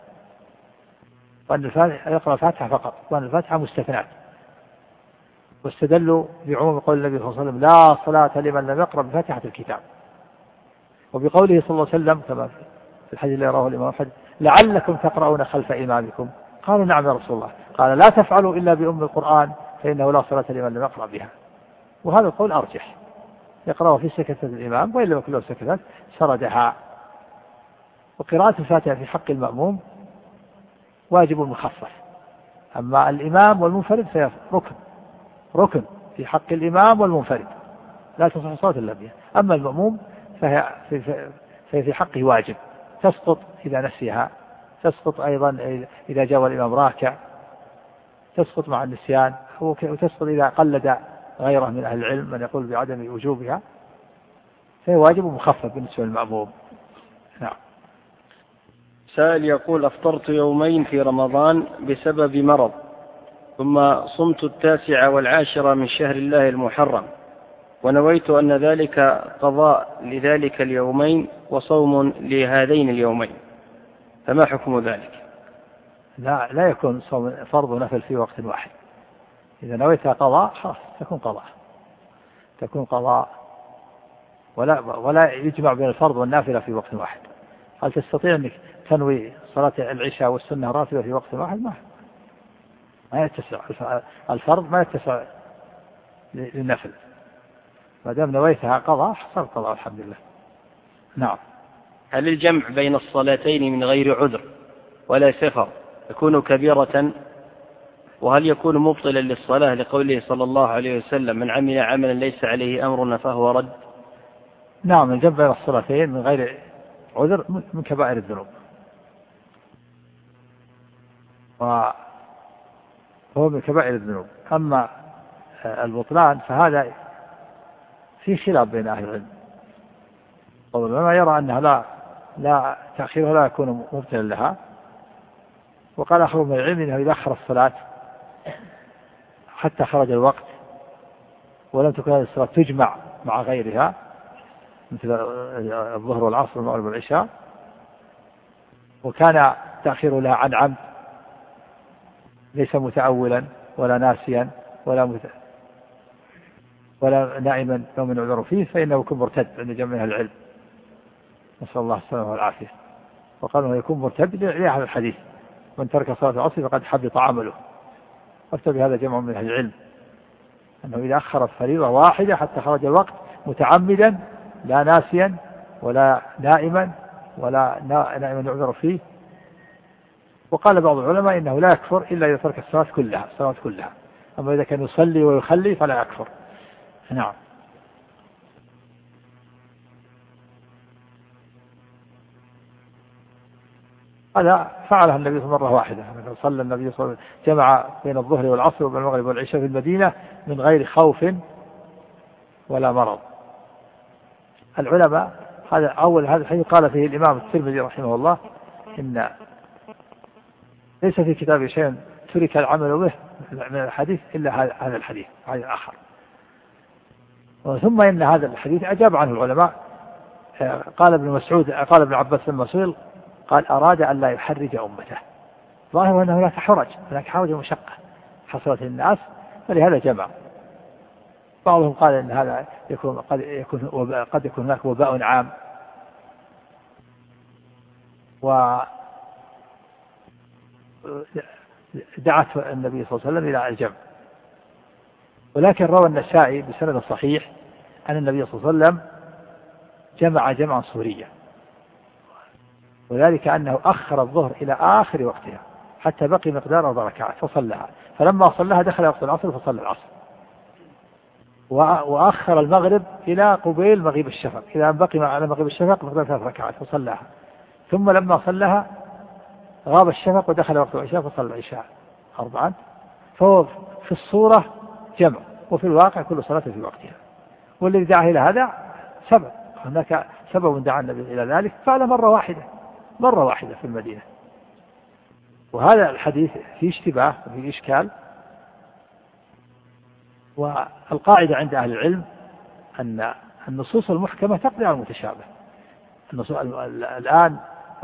وأن يقرأ الفاتحة فقط، وأن الفاتحة مستثنات، واستدلوا بعموم قول النبي صلى الله عليه وسلم لا صلاة لمن لم يقرأ بفاتحة الكتاب، وبقوله صلى الله عليه وسلم كما في الحديث الذي رواه الإمام أحمد لعلكم تقرؤون خلف إمامكم، قالوا نعم يا رسول الله، قال لا تفعلوا إلا بأم القرآن فإنه لا صلاة لمن لم يقرأ بها. وهذا القول أرجح، يقرأ في سكتة الإمام وإلا كله سكتات سردها. وقراءة الفاتحة في حق المأموم واجب مخفف، أما الإمام والمنفرد فهي ركن ركن في حق الإمام والمنفرد، لا تصح صلاة إلا بها. أما المأموم فهي في, فهي في حقه واجب، تسقط إذا نسيها، تسقط أيضا إذا جاء الإمام راكع، تسقط مع النسيان، وتسقط إذا قلد غيره من أهل العلم من يقول بعدم وجوبها، فهي واجب مخفف بالنسبة للمأموم. نعم. سائل يقول أفطرت يومين في رمضان بسبب مرض، ثم صمت التاسعة والعاشرة من شهر الله المحرم، ونويت أن ذلك قضاء لذلك اليومين وصوم لهذين اليومين، فما حكم ذلك؟ لا لا يكون صوم فرض ونفل في وقت واحد. إذا نويتها قضاء خلاص تكون قضاء تكون قضاء ولا ولا يجمع بين الفرض والنافلة في وقت واحد. هل تستطيع أنك تنوي صلاة العشاء والسنة راتبة في وقت واحد؟ ما ما يتسع الفرض، ما يتسع للنفل. ما دام نويتها قضاء حصل قضاء الحمد لله. نعم. هل الجمع بين الصلاتين من غير عذر ولا سفر يكون كبيرة؟ وهل يكون مبطلا للصلاة لقوله صلى الله عليه وسلم من عمل عملا ليس عليه أمرنا فهو رد؟ نعم الجمع بين الصلاتين من غير عذر من كبائر الذنوب، وهو من كبائر الذنوب. أما البطلان فهذا في خلاف بين أهل العلم، وما يرى أنها لا لا تأخيرها لا يكون مبتلا لها، وقال آخر من العلم أنه إذا أخر الصلاة حتى خرج الوقت ولم تكن هذه الصلاة تجمع مع غيرها مثل الظهر والعصر والمغرب والعشاء، وكان تأخير لها عن عمد ليس متأولا ولا ناسيا ولا مت... ولا نائما لو من عذر فيه، فإنه يكون مرتد عند جميع العلم، نسأل الله السلامة والعافية. وقالوا أنه يكون مرتد لأهل الحديث من ترك صلاة العصر فقد حبط عمله، وافتى بهذا جمع من أهل العلم أنه إذا أخر الفريضة واحدة حتى خرج الوقت متعمدا لا ناسيا ولا نائما ولا نائما يعذر فيه. وقال بعض العلماء إنه لا يكفر إلا إذا ترك الصلاة كلها الصلاة كلها، أما إذا كان يصلي ويخلي فلا يكفر. نعم. هذا فعلها النبي مرة واحدة، صلى النبي صلى الله عليه وسلم جمع بين الظهر والعصر وبين المغرب والعشاء في المدينة من غير خوف ولا مرض. العلماء هذا أول هذا الحديث قال فيه الإمام الترمذي رحمه الله إن ليس في كتابه شيء ترك العمل به من الحديث إلا هذا الحديث هذا آخر. ثم إن هذا الحديث أجاب عنه العلماء. قال ابن مسعود قال ابن عباس لما سئل قال أراد أن لا يحرج أمته، ظاهر أنه لا تحرج، هناك حرج ومشقة حصلت للناس فلهذا جمع. بعضهم قال إن هذا يكون قد يكون وباء قد يكون هناك وباء عام، ودعت النبي صلى الله عليه وسلم إلى الجمع. ولكن روى النسائي بسند صحيح أن النبي صلى الله عليه وسلم جمع جمعا صوريا، وذلك أنه أخر الظهر إلى آخر وقتها حتى بقي مقدار أربع ركعات فصلها، فلما صلها دخل وقت العصر فصلى العصر، وأخر المغرب إلى قبيل مغيب الشفق، إذا بقي على مغيب الشفق مقدار ثلاث ركعات فصلها، ثم لما صلها غاب الشفق ودخل وقت العشاء فصلى العشاء أربعا. فهو في الصورة جمع، وفي الواقع كل صلاة في وقتها. والذي دعا إلى هذا سبب، هناك سبب دعا النبي إلى ذلك، فعل مرة واحدة مرة واحدة في المدينة. وهذا الحديث فيه اشتباه وفيه إشكال. والقاعدة عند أهل العلم أن النصوص المحكمة تقضي على المتشابه. النصوص الآن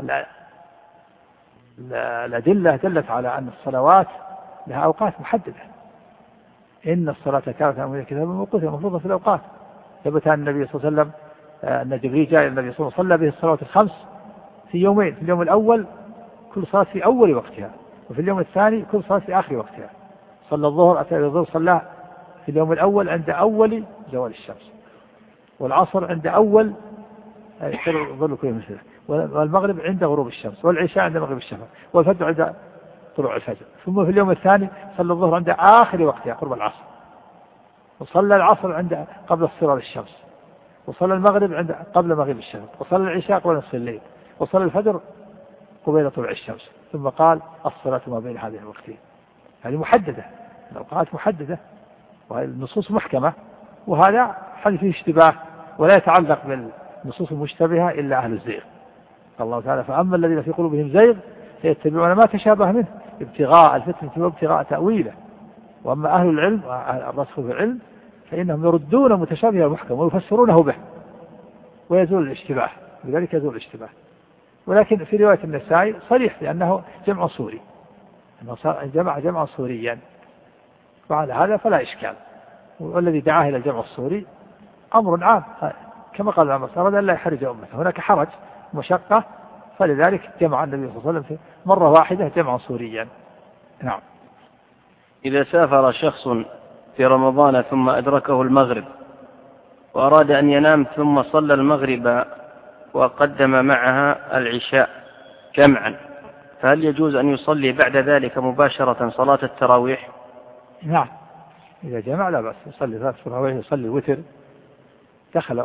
الأدلة دلت على أن الصلوات لها أوقات محددة، إن الصلاة كانت من الكتاب موقوتا مفروضة في الأوقات. ثبت عن النبي صلى الله عليه وسلم أن جبريل جاء النبي صلى الله عليه وسلم صلى به الصلوات الخمس في يومين، في اليوم الأول كل صلاة في أول وقتها، وفي اليوم الثاني كل صلاة في آخر وقتها. صلى الظهر أتى الظهر صلى في اليوم الأول عند أول زوال الشمس، والعصر عند أول ظل كل مثله، والمغرب عند غروب الشمس، والعشاء عند مغرب الشفق، والفجر عند طلوع الفجر. ثم في اليوم الثاني صلى الظهر عند آخر وقتها قرب العصر، وصلى العصر عند قبل اصفرار الشمس، وصلى المغرب عند قبل مغيب الشفق، وصلى العشاء قبل نصف الليل، وصلى الفجر قبيل طلوع الشمس. ثم قال الصلاة ما بين هذه الوقتين. هذه محددة، الأوقات محددة، وهذه النصوص محكمة. وهذا حديث فيه اشتباه ولا يتعلق بالنصوص المشتبهة إلا أهل الزيغ. قال الله تعالى فأما الذين في قلوبهم زيغ فيتبعون ما تشابه منه ابتغاء الفتنة وابتغاء تأويله. وأما أهل العلم الراسخ في العلم فإنهم يردون متشابه المحكم ويفسرونه به ويزول الاشتباه، لذلك يزول الاشتباه. ولكن في رواية النسائي صريح لأنه جمع صوري، أنه جمع جمع صوريا، وعلى هذا فلا إشكال. والذي دعاه إلى الجمع الصوري أمر عام كما قال العلماء، أراد أن لا يحرج أمته، هناك حرج مشقة، فلذلك جمع النبي صلى الله عليه وسلم مرة واحدة جمعا صوريا. نعم. إذا سافر شخص في رمضان ثم أدركه المغرب وأراد أن ينام ثم صلى المغرب وقدم معها العشاء جمعا، فهل يجوز أن يصلي بعد ذلك مباشرة صلاة التراويح؟ نعم، إذا جمع لا بأس، يصلي ثلاث تراويح، يصلي وتر، دخل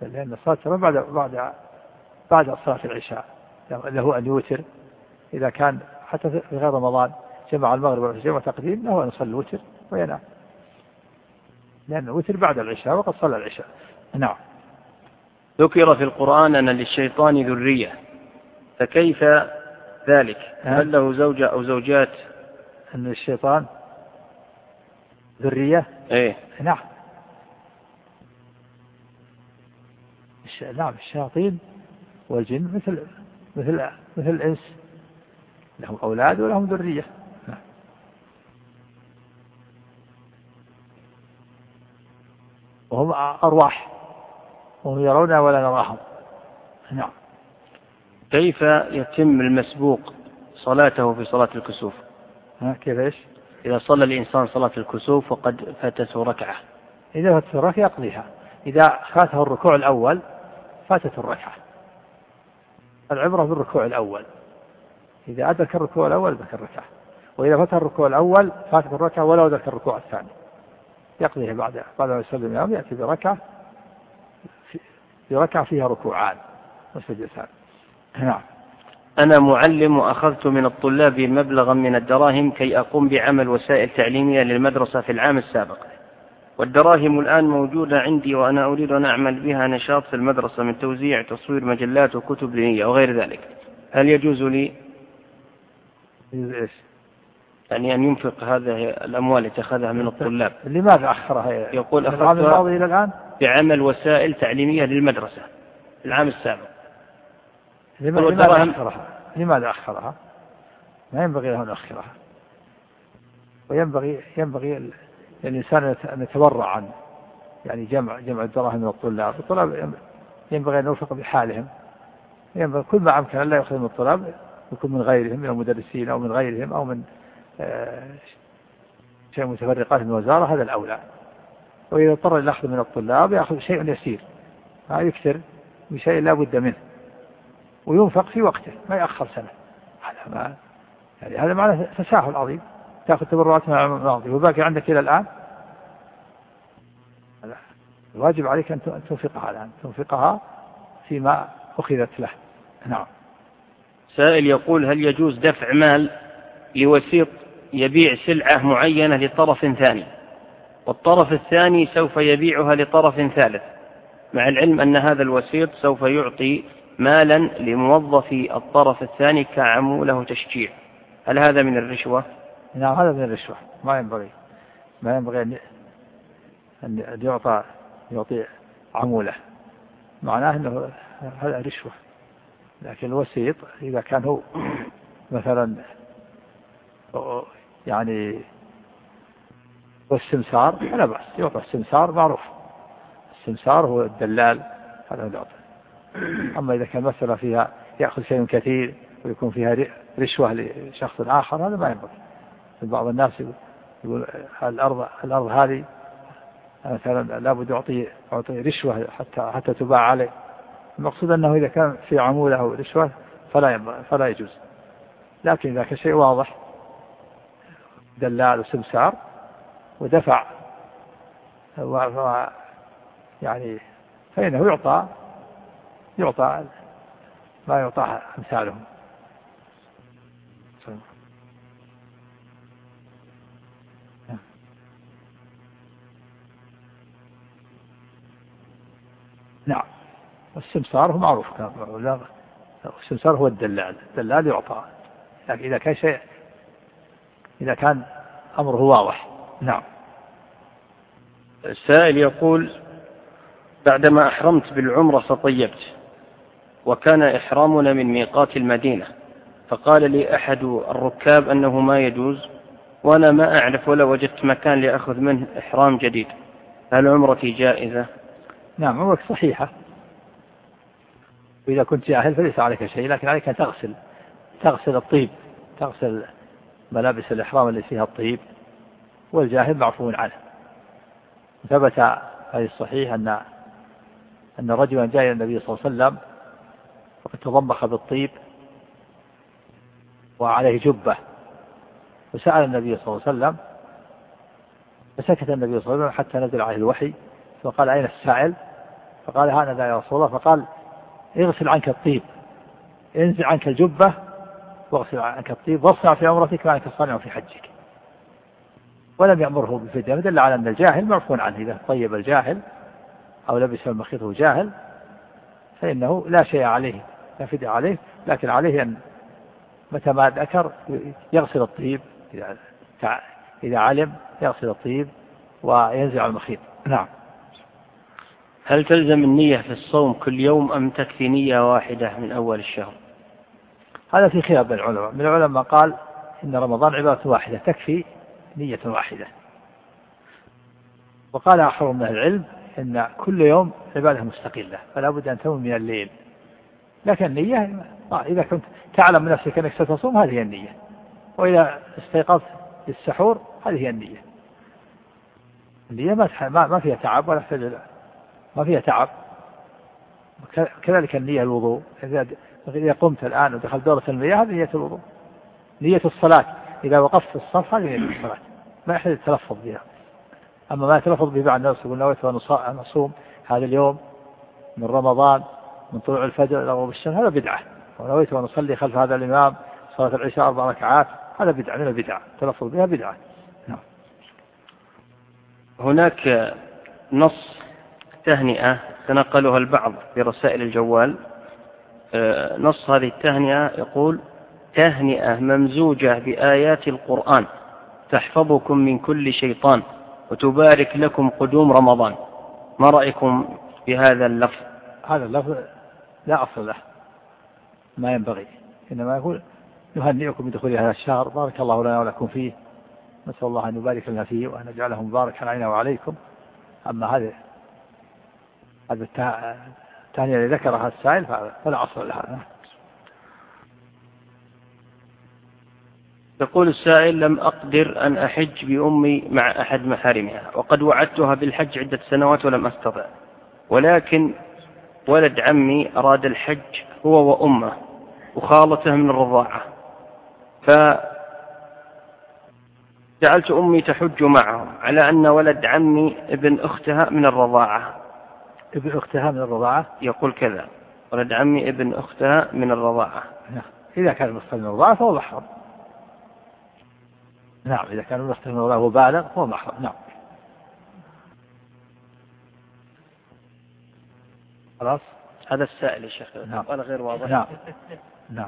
لأن الصلاة بعد بعد بعد صلاة العشاء له أن يوتر إذا كان حتى في غير رمضان جمع المغرب والعشاء جمع تقديم له أن يصلي الوتر وينام، لأن الوتر بعد العشاء وقد صلى العشاء. نعم. ذكر في القرآن أن للشيطان ذرية، فكيف ذلك؟ هل له زوجة أو زوجات؟ أن الشيطان ذرية؟ إيه؟ نعم. نعم الشياطين والجن مثل مثل مثل الإنس، لهم أولاد ولهم ذرية. وهم أرواح وهم يرون ولا نراهم. نعم. كيف يتم المسبوق صلاته في صلاة الكسوف؟ ها كيف إيش؟ إذا صلى الإنسان صلاة الكسوف وقد فاتته ركعة. إذا فاتته الركعة يقضيها، إذا فاته الركوع الأول فاتته الركعة. العبرة بالركوع الأول، إذا أدرك الركوع الأول أدرك الركعة، وإذا فات الركوع الأول فاتت الركعة ولو أدرك الركوع الثاني يقضيها بعد بعد ما يسلم يوم يأتي بركعة في ركعة فيها ركوعان وسجدتان. نعم. أنا معلم وأخذت من الطلاب مبلغا من الدراهم كي أقوم بعمل وسائل تعليمية للمدرسة في العام السابق، والدراهم الآن موجودة عندي وأنا أريد أن أعمل بها نشاط في المدرسة من توزيع تصوير مجلات وكتب دينية وغير ذلك، هل يجوز لي يعني أن ينفق هذه الأموال اتخذها من الطلاب؟ لماذا أخرها؟ يقول أخذتها إلى الآن بعمل وسائل تعليمية للمدرسة في العام السابق. لماذا أخرها؟ لماذا أخرها؟ ما ينبغي له أن يؤخرها، وينبغي ينبغي الإنسان أن يتبرع عن يعني جمع جمع الدراهم من الطلاب. الطلاب ينبغي أن يوفق بحالهم، ينبغي كل ما أمكن أن لا يأخذ من الطلاب يكون من غيرهم من المدرسين أو من غيرهم أو من آه شيء متفرقات من الوزارة، هذا الأولى. وإذا اضطر إلى الأخذ من الطلاب يأخذ شيء يسير، ها يكثر بشيء لا بد منه وينفق في وقته ما يأخر سنة. هذا ما يعني هذا معناه تساهل عظيم، تأخذ تبرعات من الماضي وباقي عندك إلى الآن. الواجب عليك أن تنفقها الآن، تنفقها فيما أخذت له. نعم. سائل يقول هل يجوز دفع مال لوسيط يبيع سلعة معينة لطرف ثاني والطرف الثاني سوف يبيعها لطرف ثالث، مع العلم أن هذا الوسيط سوف يعطي مالا لموظفي الطرف الثاني كعموله تشجيع، هل هذا من الرشوة؟ نعم هذا من الرشوة، ما ينبغي ما ينبغي أن أن يعطى يعطي عمولة، معناه أنه هذا رشوة. لكن الوسيط إذا كان هو مثلا يعني والسمسار فلا بأس يعطى السمسار، معروف السمسار هو الدلال هذا يعطى. أما إذا كان مسألة فيها يأخذ شيء كثير ويكون فيها رشوة لشخص آخر هذا ما ينبغي. بعض الناس يقول الأرض الأرض هذه مثلا لابد يعطي يعطي رشوة حتى حتى تباع عليه. المقصود أنه إذا كان في عمولة أو رشوة فلا فلا يجوز. لكن إذا كان شيء واضح دلال وسمسار ودفع يعني فإنه يعطى يعطى ما يعطى أمثالهم. نعم. السمسار هو معروف، السمسار هو الدلال، الدلال يعطى، لكن إذا كان شيء إذا كان أمره واضح. نعم. السائل يقول بعدما أحرمت بالعمرة فطيبت وكان إحرامنا من ميقات المدينة، فقال لي أحد الركاب أنه ما يجوز وأنا ما أعرف ولا وجدت مكان لأخذ منه إحرام جديد، هل عمرتي جائزة؟ نعم عمرك صحيحة، وإذا كنت جاهل فليس عليك شيء، لكن عليك أن تغسل تغسل الطيب، تغسل ملابس الإحرام اللي فيها الطيب، والجاهل معفو عنه. ثبت هذه الصحيح أن أن رجلا جاء إلى النبي صلى الله عليه وسلم وقد تضمخ بالطيب وعليه جبة، وسأل النبي صلى الله عليه وسلم فسكت النبي صلى الله عليه وسلم حتى نزل عليه الوحي، فقال أين السائل؟ فقال هذا يا رسول الله، فقال اغسل عنك الطيب، انزع عنك الجبة واغسل عنك الطيب واصنع في عمرتك ما أنت صانع في حجك. ولم يأمره بالفدية، فدل على أن الجاهل معفو عنه. إذا طيب الجاهل أو لبس المخيط جاهل فإنه لا شيء عليه، لا فدية عليه، لكن عليه أن متى ما ذكر يغسل الطيب، إذا إذا علم يغسل الطيب وينزع المخيط. نعم. هل تلزم النية في الصوم كل يوم أم تكفي نية واحدة من أول الشهر؟ هذا في خلاف بين العلماء. من العلماء قال إن رمضان عبادة واحدة تكفي نية واحدة، وقال آخر من العلم إن كل يوم عبادة مستقلة فلا بد أن تكون من الليل، لكن النية إذا كنت تعلم من نفسك أنك ستصوم هذه هي النية، وإذا استيقظت للسحور هذه هي النية. النية ما ما فيها تعب ولا ما فيها تعب. كذلك النية الوضوء، إذا قمت الآن ودخلت دورة المياه هذه نية الوضوء. نية الصلاة إذا وقفت في الصف هذه نية الصلاة، ما يحتاج التلفظ بها. أما ما يتلفظ به بعد الناس يقول نويت أن أصوم هذا اليوم من رمضان من طلوع الفجر إلى غروب الشمس هذا بدعة، ونويت أن أصلي خلف هذا الإمام صلاة العشاء أربع ركعات هذا بدعة من البدعة، التلفظ بها بدعة. نعم. هناك نص تهنئة تنقلها البعض في رسائل الجوال. نص هذه التهنئة يقول: تهنئة ممزوجة بآيات القرآن تحفظكم من كل شيطان وتبارك لكم قدوم رمضان. ما رأيكم بهذا اللفظ؟ هذا اللفظ لا أصل له، ما ينبغي، إنما يقول نهنئكم بدخول هذا الشهر، بارك الله لنا ولكم فيه، نسأل الله أن يبارك لنا فيه وأن يجعله مباركا علينا وعليكم. أما هذا هذا التهنئة اللي ذكرها السائل فلا أصل لها. يقول السائل: لم أقدر أن أحج بأمي مع أحد محارمها، وقد وعدتها بالحج عدة سنوات ولم أستطع، ولكن ولد عمي أراد الحج هو وأمه وخالته من الرضاعة، فجعلت أمي تحج معهم على أن ولد عمي ابن أختها من الرضاعة. ابن أختها من الرضاعة؟ يقول كذا: ولد عمي ابن أختها من الرضاعة. إذا كان من الرضاعة فهو محرم. نعم، إذا كان من أختها من الرضاعة وبالغ فهو محرم. نعم. خلاص. هذا السائل يا شيخ. نعم. ولا غير واضح. نعم. نعم.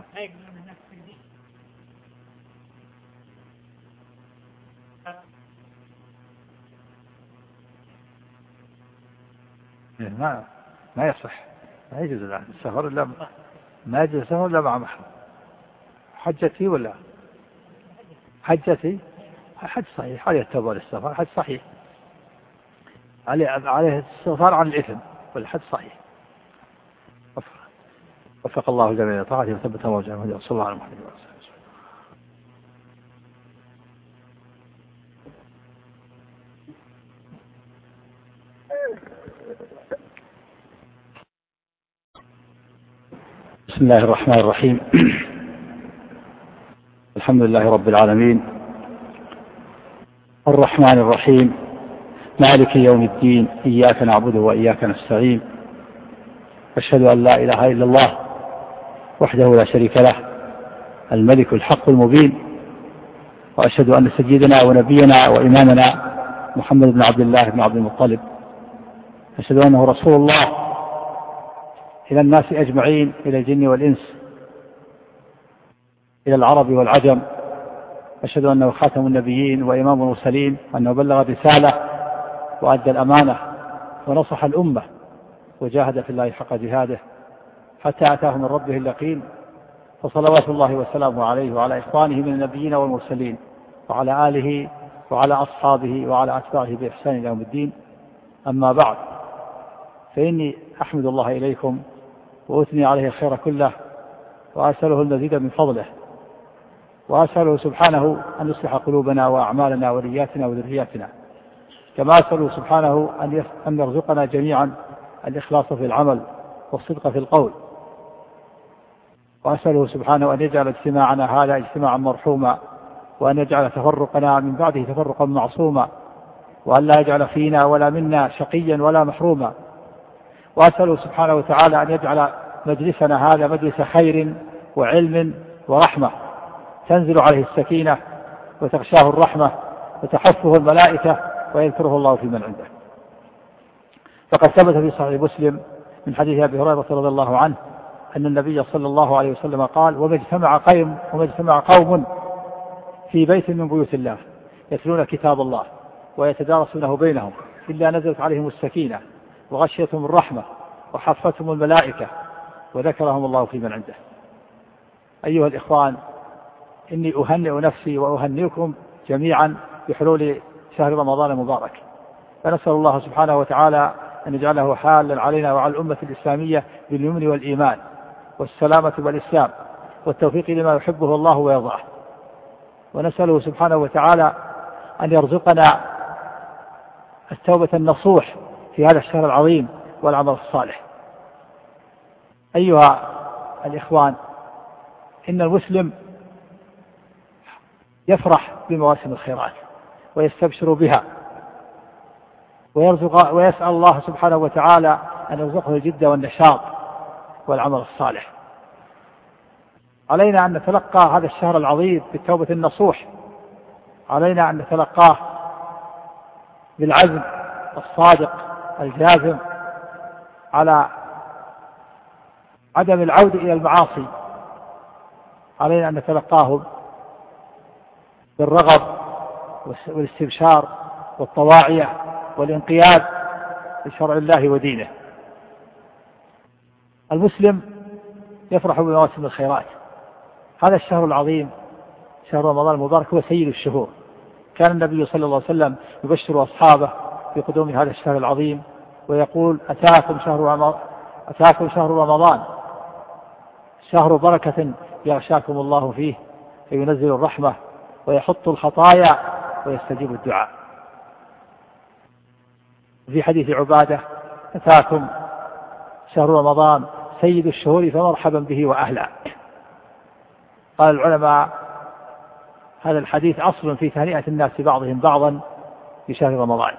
ما ما يصح، ما يجوز السفر إلا ما يجوز السفر إلا مع محرم. حجتي ولا حجتي حج صحيح، عليه التوبة للسفر، حج صحيح، عليه عليه السفر عن الإثم، والحج صحيح. وفق الله الجميع لطاعته وثبت موجهه صلى الله عليه وسلم. بسم الله الرحمن الرحيم. الحمد لله رب العالمين، الرحمن الرحيم، مالك يوم الدين، إياك نعبد وإياك نستعين، أشهد أن لا إله إلا الله وحده لا شريك له الملك الحق المبين، وأشهد أن سيدنا ونبينا وإمامنا محمد بن عبد الله بن عبد المطلب أشهد أنه رسول الله إلى الناس أجمعين، إلى الجن والإنس، إلى العرب والعجم. أشهد أنه خاتم النبيين وإمام المرسلين، وأنه بلغ الرسالة وأدى الأمانة ونصح الأمة وجاهد في الله حق جهاده حتى أتاه من ربه اليقين، فصلوات الله وسلامه عليه وعلى إخوانه من النبيين والمرسلين وعلى آله وعلى أصحابه وعلى أتباعه بإحسان إلى يوم الدين. أما بعد، فإني أحمد الله إليكم وأثني عليه الخير كله، وأسأله المزيد من فضله، وأسأله سبحانه أن يصلح قلوبنا وأعمالنا ونياتنا وذرياتنا، كما أسأله سبحانه أن يرزقنا جميعا الإخلاص في العمل والصدق في القول، وأسأله سبحانه أن يجعل اجتماعنا هذا اجتماعا مرحوما، وأن يجعل تفرقنا من بعده تفرقا معصوما، وأن لا يجعل فينا ولا منا شقيا ولا محروما، وأسأله سبحانه وتعالى أن يجعل مجلسنا هذا مجلس خير وعلم ورحمة تنزل عليه السكينة وتغشاه الرحمة وتحفه الملائكة ويذكره الله في من عنده. فقد ثبت في صحيح مسلم من حديث أبي هريرة رضي الله عنه أن النبي صلى الله عليه وسلم قال: وما اجتمع قوم وما اجتمع قوم في بيت من بيوت الله يتلون كتاب الله ويتدارسونه بينهم إلا نزلت عليهم السكينة وغشيتهم الرحمة وحفتهم الملائكة وذكرهم الله في من عنده. أيها الإخوان، إني أهنئ نفسي وأهنئكم جميعا بحلول شهر رمضان المبارك، فنسأل الله سبحانه وتعالى أن يجعله حالا علينا وعلى الأمة الإسلامية باليمن والإيمان والسلامة والإسلام والتوفيق لما يحبه الله ويرضاه. ونسأله سبحانه وتعالى أن يرزقنا التوبة النصوح في هذا الشهر العظيم والعمل الصالح. أيها الإخوان، إن المسلم يفرح بمواسم الخيرات ويستبشر بها ويرزق ويسأل الله سبحانه وتعالى أن يرزقه الجد والنشاط والعمل الصالح. علينا أن نتلقى هذا الشهر العظيم بالتوبة النصوح، علينا أن نتلقاه بالعزم الصادق الجازم على عدم العودة إلى المعاصي، علينا أن نتلقاه بالرغب والاستبشار والطواعية والانقياد لشرع الله ودينه. المسلم يفرح بمواسم الخيرات. هذا الشهر العظيم شهر رمضان المبارك هو سيد الشهور. كان النبي صلى الله عليه وسلم يبشر أصحابه بقدوم هذا الشهر العظيم ويقول: أتاكم شهر أتاكم شهر رمضان، شهر بركة يغشاكم الله فيه فينزل الرحمة ويحط الخطايا ويستجيب الدعاء. في حديث عبادة: أتاكم شهر رمضان سيد الشهور فمرحبا به وأهلا. قال العلماء: هذا الحديث أصل في تهنئة الناس بعضهم بعضا بشهر رمضان.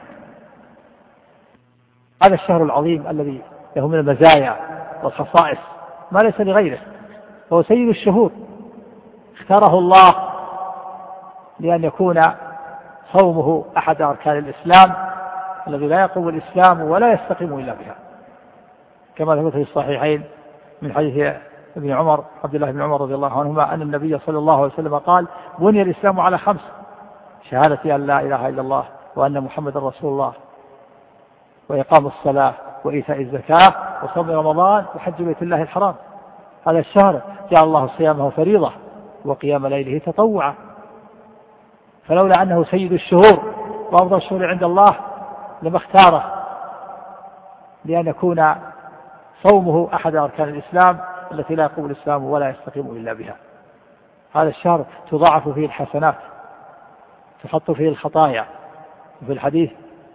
هذا الشهر العظيم الذي له من المزايا والخصائص ما ليس لغيره، هو سيد الشهور، اختاره الله لأن يكون صومه أحد أركان الإسلام الذي لا يقوم الإسلام ولا يستقيم إلا بها، كما ثبت في الصحيحين من حديث ابن عمر عبد الله بن عمر رضي الله عنهما أن النبي صلى الله عليه وسلم قال: بني الإسلام على خمس: شهادة أن لا إله إلا الله وأن محمد رسول الله وإقام الصلاة وإيتاء الزكاة وصوم رمضان وحج بيت الله الحرام. هذا الشهر جعل الله صيامه فريضة وقيام ليله تطوعا، فلولا أنه سيد الشهور وأفضل الشهور عند الله لما اختاره لأن يكون صومه أحد أركان الإسلام التي لا يقوم الإسلام ولا يستقيم إلا بها. هذا الشهر تضاعف فيه الحسنات، تحط فيه الخطايا. وفي الحديث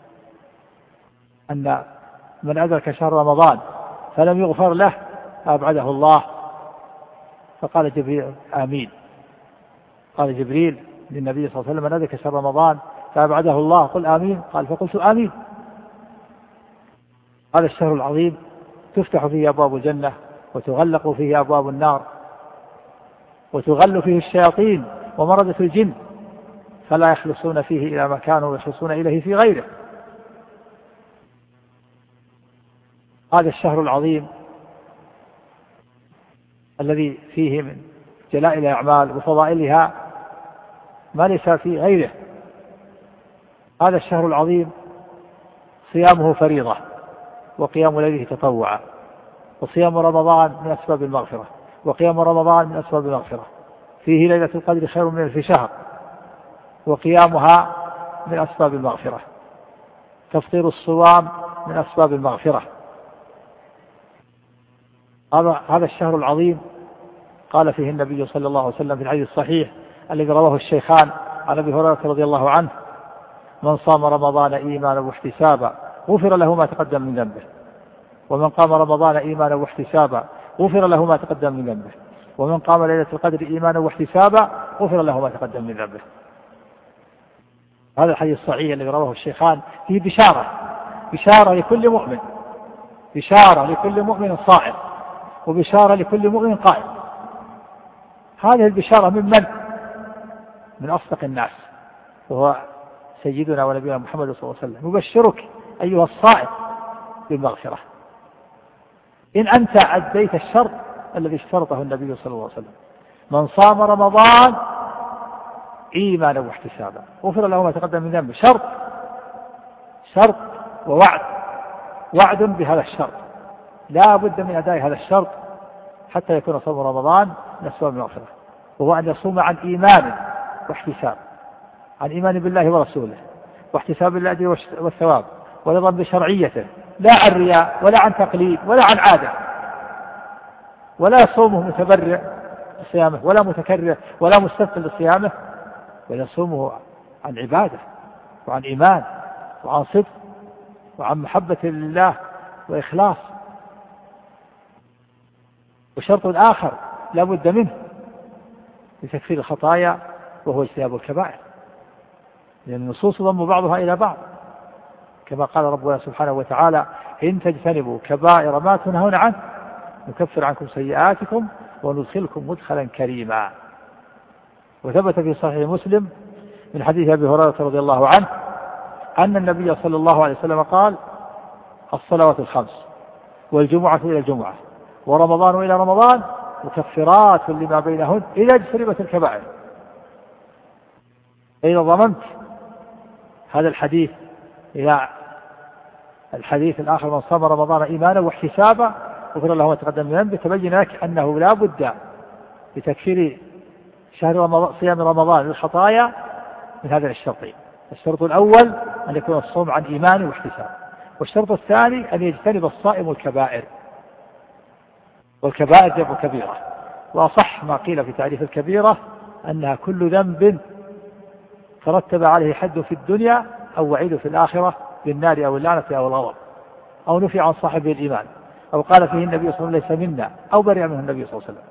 أن من أدرك شهر رمضان فلم يغفر له أبعده الله. فقال جبريل: آمين. قال جبريل للنبي صلى الله عليه وسلم: من أدرك شهر رمضان فأبعده الله قل آمين. قال: فقلت آمين. هذا الشهر العظيم تفتح فيه أبواب الجنة وتغلق فيه أبواب النار وتغل فيه الشياطين ومردة الجن، فلا يخلصون فيه إلى ما كانوا يخلصون إليه في غيره. هذا الشهر العظيم الذي فيه من جلائل الأعمال وفضائلها ما ليس في غيره. هذا الشهر العظيم صيامه فريضة وقيام ليله تطوعا، وصيام رمضان من أسباب المغفرة، وقيام رمضان من أسباب المغفرة. فيه ليلة القدر خير من ألف شهر، وقيامها من أسباب المغفرة. تفطير الصوام من أسباب المغفرة. هذا هذا الشهر العظيم قال فيه النبي صلى الله عليه وسلم في الحديث الصحيح الذي رواه الشيخان عن أبي هريرة رضي الله عنه: من صام رمضان إيمانا واحتسابا غفر له ما تقدم من ذنبه، ومن قام رمضان إيمانا واحتسابا غفر له ما تقدم من ذنبه، ومن قام ليلة القدر إيمانا واحتسابا غفر له ما تقدم من ذنبه. هذا الحديث الصحيح الذي رواه الشيخان فيه بشارة بشارة لكل مؤمن بشارة لكل مؤمن صائم وبشارة لكل مؤمن قائم. هذه البشارة من من؟ من أصدق الناس وهو سيدنا ونبينا محمد صلى الله عليه وسلم. يبشرك أيها الصائم بالمغفرة إن أنت أديت الشرط الذي اشترطه النبي صلى الله عليه وسلم: من صام رمضان إيمانا واحتسابا غفر له ما تقدم من ذنبه. شرط شرط ووعد، وعد بهذا الشرط، لا بد من أداء هذا الشرط حتى يكون صوم رمضان نسوى بالمغفرة، وهو أن يصوم عن إيمان واحتساب، عن إيمان بالله ورسوله واحتساب الأجر والثواب ورضا بشرعيته، لا عن رياء ولا عن تقليد ولا عن عادة، ولا يصومه متبرع بصيامه ولا متكرر ولا مستثقل لصيامه، بل يصومه عن عبادة وعن إيمان وعن صدق وعن محبة لله وإخلاص. وشرط آخر لا بد منه لتكفير الخطايا وهو اجتناب الكبائر، لأن النصوص ضم بعضها إلى بعض، كما قال ربنا سبحانه وتعالى: إن تجتنبوا كبائر ما تنهون عنه نكفر عنكم سيئاتكم وندخلكم مدخلا كريما. وثبت في صحيح مسلم من حديث أبي هريرة رضي الله عنه أن النبي صلى الله عليه وسلم قال: الصلوات الخمس والجمعة إلى الجمعة ورمضان إلى رمضان مكفرات لما بينهن إذا اجتنبت الكبائر. إذا ضمنت هذا الحديث إلى الحديث الآخر: من صام رمضان إيمانا واحتسابا غفر له ما تقدم من ذنبه، تبين لك أنه لا بد لتكفير شهر رمضان صيام رمضان للخطايا من هذين الشرطين. الشرط الأول أن يكون الصوم عن إيمان واحتساب، والشرط الثاني أن يجتنب الصائم الكبائر، والكبائر جمع كبيرة، وأصح ما قيل في تعريف الكبيرة أنها كل ذنب ترتب عليه حد في الدنيا أو وعيد في الآخرة بالنار أو اللعنة أو الغضب أو نفي عن صاحبه الإيمان أو قال فيه النبي صلى الله عليه وسلم ليس منا أو برئ منه النبي صلى الله عليه وسلم.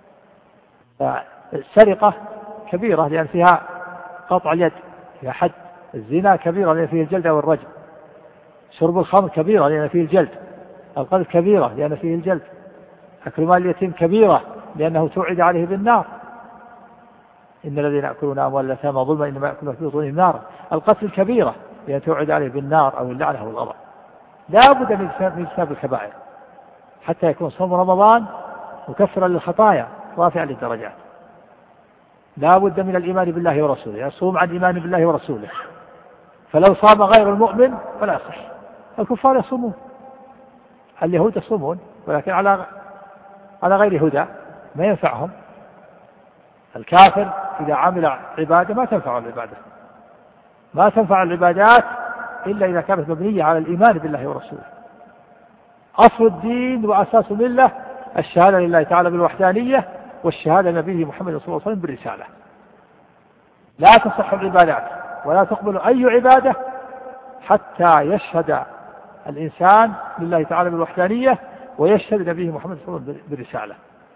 فالسرقة كبيرة لأن فيها قطع اليد، فيها حد. الزنا كبيرة لأن فيه الجلد أو الرجم. شرب الخمر كبيرة لأن فيه الجلد. القذف كبيرة لأن فيه الجلد. أكل مال اليتيم كبيرة لأنه توعد عليه بالنار. إن الذين يأكلون أموال اليتامى ظلما إنما يأكلون في بطونهم نارا. القتل كبيرة لأن توعد عليه بالنار أو اللعنة أو الغضب. لا بد من اجتناب الكبائر حتى يكون صوم رمضان مكفرا للخطايا رافعا للدرجات. لا بد من الإيمان بالله ورسوله، يصوم عن إيمان بالله ورسوله. فلو صام غير المؤمن فلا يصح. الكفار يصومون، اليهود يصومون ولكن على على غير هدى ما ينفعهم. الكافر إذا عمل عبادة ما تنفع العبادة، ما تنفع العبادات إلا إذا كانت مبنية على الإيمان بالله ورسوله. أصل الدين وأساس الملة الشهادة لله تعالى بالوحدانية والشهادة لنبيه محمد صلى الله عليه وسلم بالرسالة. لا تصح العبادات ولا تقبل أي عبادة حتى يشهد الإنسان لله تعالى بالوحدانية ويشهد نبيه محمد صلى الله عليه وسلم بالرسالة.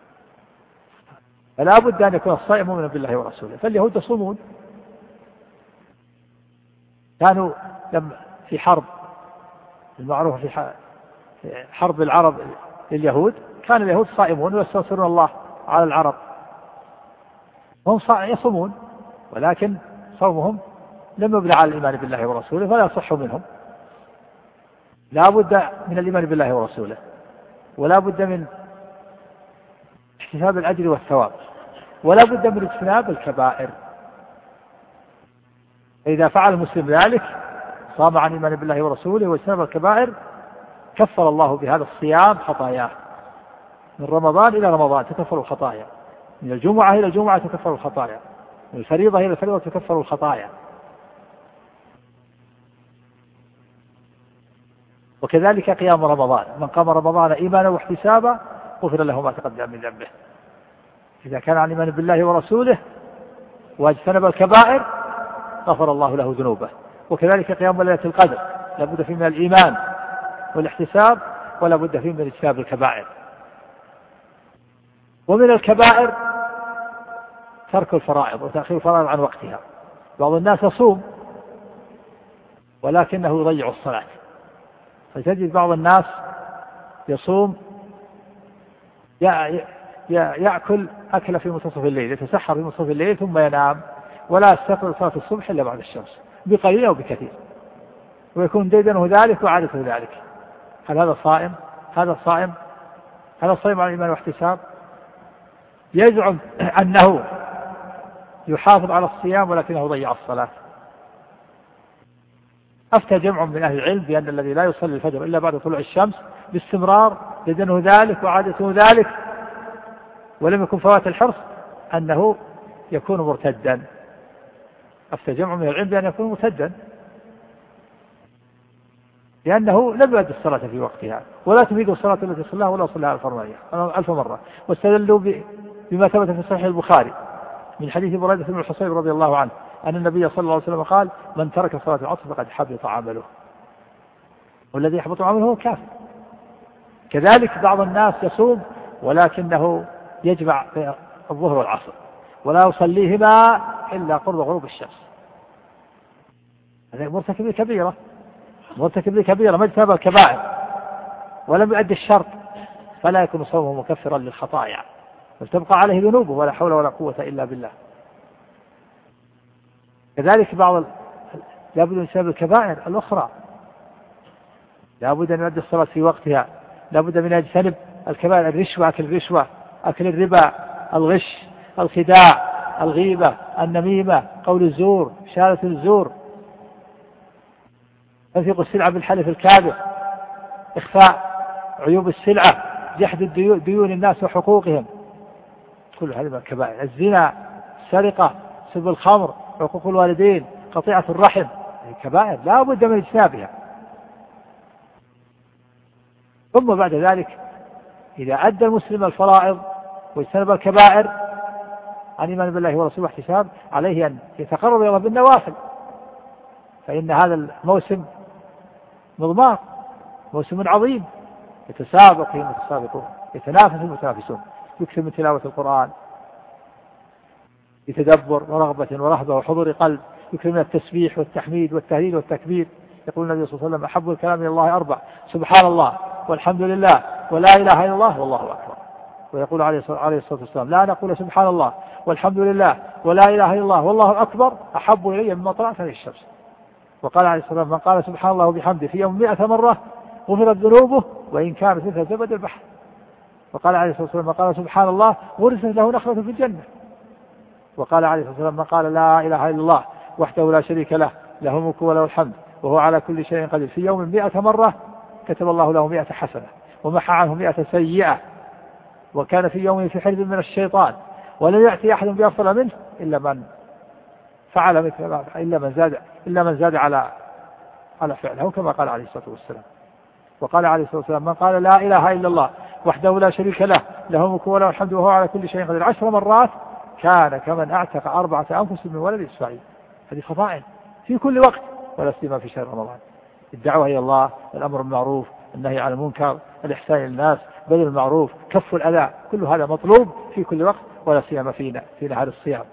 فلا بد أن يكون الصائم مؤمنا بالله ورسوله. فاليهود يصومون، كانوا لما في حرب المعروفة في حرب العرب لليهود كان اليهود صائمون ويستنصرون الله على العرب. هم يصومون ولكن صومهم لم يبنى على الإيمان بالله ورسوله فلا يصح منهم. لا بد من الإيمان بالله ورسوله، ولا بد من احتساب الأجر والثواب، ولا بد من اجتناب الكبائر. إذا فعل المسلم ذلك صام عن إيمان بالله ورسوله واجتنب الكبائر كفر الله بهذا الصيام خطاياه. من رمضان إلى رمضان تكفر الخطايا، من الجمعة إلى الجمعة تكفر الخطايا، من الفريضة إلى الفريضة تكفر الخطايا. وكذلك قيام رمضان، من قام رمضان إيمانا واحتسابا غفر له ما تقدم من ذنبه. إذا كان عن إيمان بالله ورسوله واجتنب الكبائر غفر الله له ذنوبه. وكذلك قيام ليلة القدر لا بد فيه من الإيمان والاحتساب ولا بد فيه من اجتناب الكبائر. ومن الكبائر ترك الفرائض وتأخير الفرائض عن وقتها. بعض الناس يصوم ولكنه يضيع الصلاة، فتجد بعض الناس يصوم يأكل أكل في منتصف الليل، يتسحر في منتصف الليل ثم ينام، ولا يستيقظ صلاة الصبح إلا بعد الشمس بقليل أو بكثير، ويكون ديدنه ذلك وعادته ذلك. هل هذا صائم؟ هذا صائم؟ هذا صائم على الإيمان واحتساب؟ يزعم أنه يحافظ على الصيام ولكنه ضيع الصلاة. أفتى جمع من أهل العلم بأن الذي لا يصلي الفجر إلا بعد طلوع الشمس باستمرار ديدنه ذلك وعادته ذلك ولم يكن فوات الحرص أنه يكون مرتدا. أفتى جمع من العلم بأن يكون مرتدا لأنه لم يؤدي الصلاة في وقتها ولا تفيد الصلاة التي صلاها ولا صلاها ألف مرة. واستدلوا بما ثبت في صحيح البخاري من حديث بريدة بن الحصيب رضي الله عنه أن النبي صلى الله عليه وسلم قال: من ترك صلاة العصر فقد حبط عمله، والذي يحبط عمله هو كافر. كذلك بعض الناس يصوم ولكنه يجمع الظهر والعصر ولا يصليهما إلا قرب غروب الشمس، هذا مرتكب كبيرة مرتكب كبيرة ما اجتنب الكبائر ولم يؤدي الشرط، فلا يكون صومه مكفرا للخطايا بل تبقى عليه ذنوبه ولا حول ولا قوة إلا بالله. كذلك بعض لابد من سبب الكبائر الأخرى لابد أن يؤدي الصلاة في وقتها، لابد من يجتنب الكبائر، الرشوة، أكل الرشوة، أكل الربا، الغش، الخداع، الغيبة، النميمة، قول الزور، شهادة الزور، تنفيق السلعة بالحلف الكاذب، إخفاء عيوب السلعة، جحد ديون الناس وحقوقهم، كل هذه الكبائر. الزنا، السرقة، شرب الخمر، حقوق الوالدين، قطيعة الرحم، كبائر لا بد من اجتنابها. ثم بعد ذلك إذا أدى المسلم الفرائض واجتنب الكبائر عن إيمان بالله ورسوله واحتساب عليه أن يتقرب إلى الله بالنوافل، فإن هذا الموسم مضمار، موسم عظيم يتسابق فيه المتسابقون، يتنافس المتنافسون، يكثر من تلاوة القرآن بتدبر ورغبة ورهبة وحضور قلب، يكثر من التسبيح والتحميد والتهليل والتكبير. يقول النبي صلى الله عليه وسلم: أحب الكلام إلى الله أربع: سبحان الله والحمد لله ولا إله إلا الله والله أكبر. ويقول عليه الصلاة والسلام: لا نقول سبحان الله والحمد لله ولا إله إلا الله والله أكبر أحب إلي مما طلعت عليه الشمس. وقال عليه الصلاة والسلام: من قال سبحان الله وبحمده في يوم مئة مرة غفرت ذنوبه وإن كانت مثل زبد البحر. وقال عليه الصلاة والسلام: من قال سبحان الله غرست له نخلة في الجنة. وقال عليه الصلاة والسلام: من قال لا إله إلا الله وحده لا شريك له له الملك وله الحمد وهو على كل شيء قدير في يوم مئة مرة كتب الله له مئة حسنة ومحى عنه مئة سيئة وكان في يوم في حرز من الشيطان ولم يأتي أحد بأفضل منه إلا من فعل مثل إلا من زاد إلا من زاد على على فعله كما قال عليه الصلاة والسلام. وقال عليه الصلاة والسلام: من قال لا إله إلا الله وحده لا شريك له له الملك وله الحمد وهو على كل شيء قدير عشر مرات كان كمن أعتق أربعة أنفس من ولد إسماعيل. هذه فضائل في كل وقت ولا سيما في شهر رمضان. الدعوة إلى الله، الأمر بالمعروف، النهي عن المنكر، الإحسان إلى الناس، بذل المعروف، كف الأذى، كل هذا مطلوب في كل وقت ولا سيما فينا في نهار الصيام.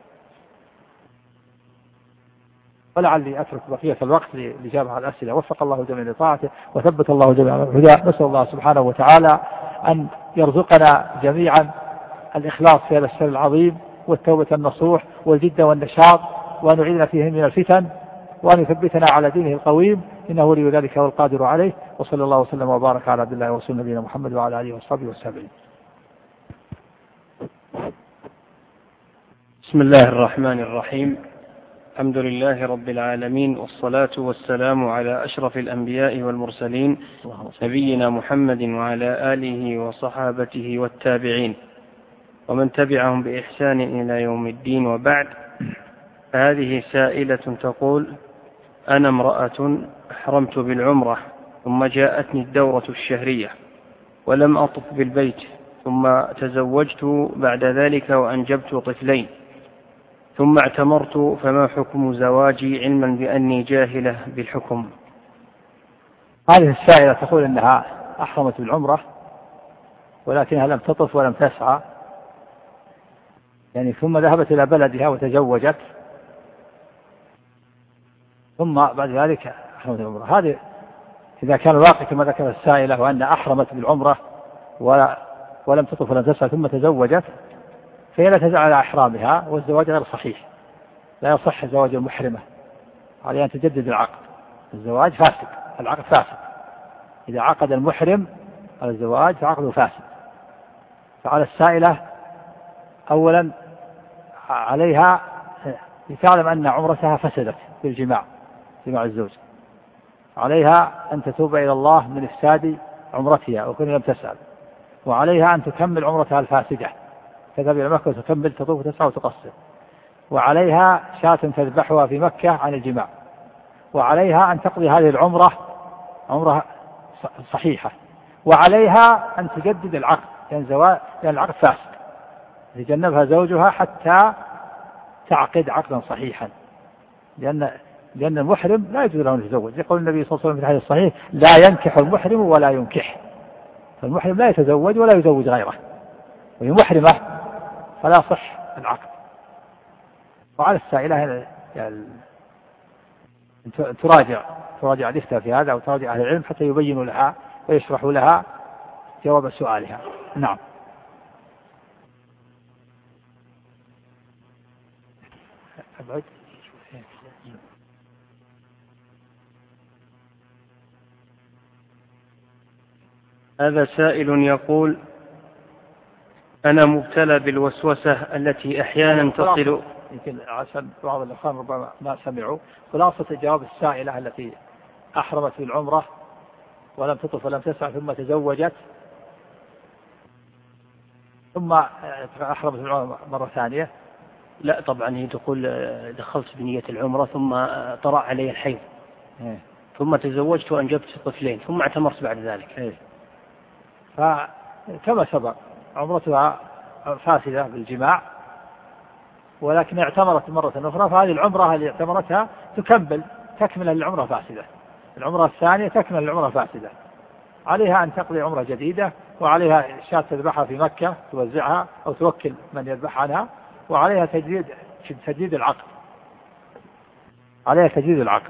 ولعلي أترك بقية الوقت لجامعة الأسئلة. وفق الله الجميع لطاعته وثبت الله جميعا الهدى. نسأل الله سبحانه وتعالى أن يرزقنا جميعا الإخلاص في هذا الشهر العظيم والتوبة النصوح والجد والنشاط، وأن يعيذنا فيه من الفتن، وأن يثبتنا على دينه القويم، إنه ولي ذلك والقادر عليه. وصلى الله وسلم وبارك على عبد الله ورسوله نبينا محمد وعلى آله وصحبه والتابعين. بسم الله الرحمن الرحيم. الحمد لله رب العالمين، والصلاة والسلام على أشرف الأنبياء والمرسلين نبينا محمد وعلى آله وصحابته والتابعين ومن تبعهم بإحسان إلى يوم الدين. وبعد، هذه سائلة تقول: أنا امرأة أحرمت بالعمرة ثم جاءتني الدورة الشهرية ولم أطف بالبيت، ثم تزوجت بعد ذلك وأنجبت طفلين، ثم اعتمرت، فما حكم زواجي علما بأني جاهلة بالحكم؟ هذه السائلة تقول إنها أحرمت بالعمرة ولكنها لم تطف ولم تسعى، يعني ثم ذهبت إلى بلدها وتزوجت ثم بعد ذلك أحرمت بالعمرة. هذه إذا كان الواقع كما ذكر السائلة وأن أحرمت بالعمرة ولا ولم تطف ولم تسأل ثم تزوجت، فهي لا تزال على إحرامها، والزواج غير صحيح، لا يصح زواج المحرمة، عليها أن تجدد العقد. الزواج فاسد، العقد فاسد. إذا عقد المحرم على الزواج فعقده فاسد. فعلى السائلة أولا عليها لتعلم أن عمرتها فسدت بالجماع، جماع الزوج، عليها أن تتوب إلى الله من إفساد عمرتها وكن لم تسأل، وعليها أن تكمل عمرتها الفاسدة، تذهب إلى مكة وتكمل تطوف وتسعى وتقصر، وعليها شاة تذبحها في مكة عن الجماع، وعليها أن تقضي هذه العمرة عمرة صحيحة، وعليها أن تجدد العقد، لأن زواج لأن العقد فاسد، يتجنبها زوجها حتى تعقد عقدا صحيحا، لأن لأن المحرم لا يجوز له أن يتزوج، يقول النبي صلى الله عليه وسلم في الحديث الصحيح: لا ينكح المحرم ولا ينكح. فالمحرم لا يتزوج ولا يزوج غيره، وهي محرمة فلا صح العقد. وعلى السائلة يعني تراجع تراجع الإفتاء في هذا، أو تراجع أهل العلم حتى يبينوا لها ويشرحوا لها جواب سؤالها. نعم. أبعد. هذا سائل يقول: أنا مبتلى بالوسوسة التي أحيانا تصل. يمكن عشان بعض الأخوان ربما ما سمعوا خلاصة جواب السائلة التي أحرمت بالعمرة ولم تطف ولم تسعى ثم تزوجت، ثم أحرمت بالعمرة مرة ثانية. لا طبعا هي تقول دخلت بنية العمرة ثم طرأ علي الحيض، إيه. ثم تزوجت وأنجبت طفلين ثم اعتمرت بعد ذلك. إيه. فكما سبق عمرتها فاسدة بالجماع، ولكن اعتمرت مرة أخرى، فهذه العمرة اللي اعتمرتها تكمل تكمل العمرة فاسدة، العمرة الثانية تكمل العمرة فاسدة، عليها أن تقضي عمرة جديدة، وعليها شاة تذبحها في مكة توزعها أو توكل من يذبح عنها، وعليها تجديد تجديد العقد عليها تجديد العقد.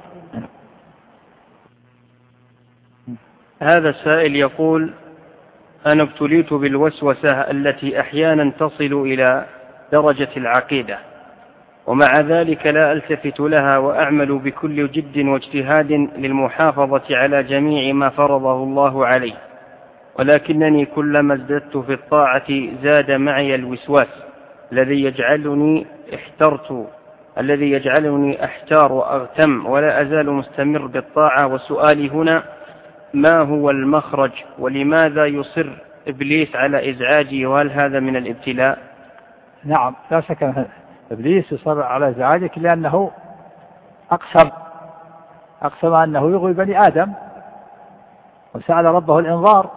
هذا السائل يقول: أنا ابتليت بالوسوسة التي أحيانا تصل إلى درجة العقيدة، ومع ذلك لا ألتفت لها وأعمل بكل جد واجتهاد للمحافظة على جميع ما فرضه الله علي، ولكنني كلما ازددت في الطاعة زاد معي الوسواس الذي يجعلني احترت الذي يجعلني أحتار وأغتم، ولا أزال مستمر بالطاعة. وسؤالي هنا: ما هو المخرج، ولماذا يصر إبليس على إزعاجي، وهل هذا من الابتلاء؟ نعم، لا شك أن إبليس يصر على إزعاجك لأنه أقسم أقسم أنه يغوي بني آدم، وسأل ربه الإنظار،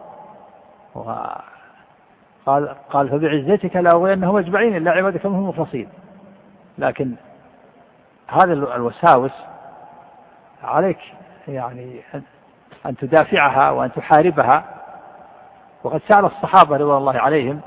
وقال قال فبعزتك لأغوينهم أجمعين إلا عبادك منهم المخلصين. لكن هذه الوساوس عليك يعني أن تدافعها وأن تحاربها. وقد سأل الصحابة رضي الله عليهم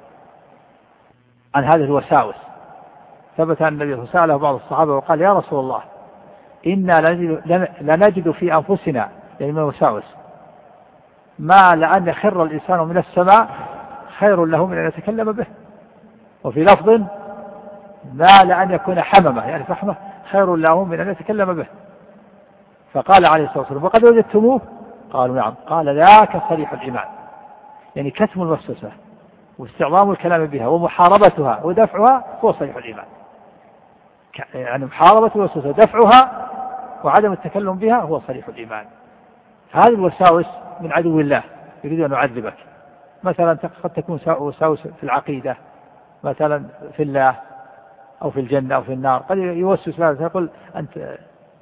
عن هذه الوساوس، ثبت أن النبي سأله بعض الصحابة وقال: يا رسول الله، إنا لنجد في أنفسنا يعني من الوساوس ما لأن يخر الإنسان من السماء خير له من أن يتكلم به، وفي لفظ ما لأن يكون حممة يعني فحمة خير له من أن يتكلم به. فقال عليه الصلاة والسلام: وقد وجدتموه؟ قالوا: نعم. قال: ذاك صريح الإيمان، يعني كتم الوسوسة واستعظام الكلام بها ومحاربتها ودفعها هو صريح الإيمان. يعني محاربة الوسوسة دفعها وعدم التكلم بها هو صريح الإيمان. هذه الوساوس من عدو الله يريد أن يعذبك. مثلا قد تكون وساوس في العقيدة، مثلا في الله أو في الجنة أو في النار، قد يوسوس هذا يقول أنت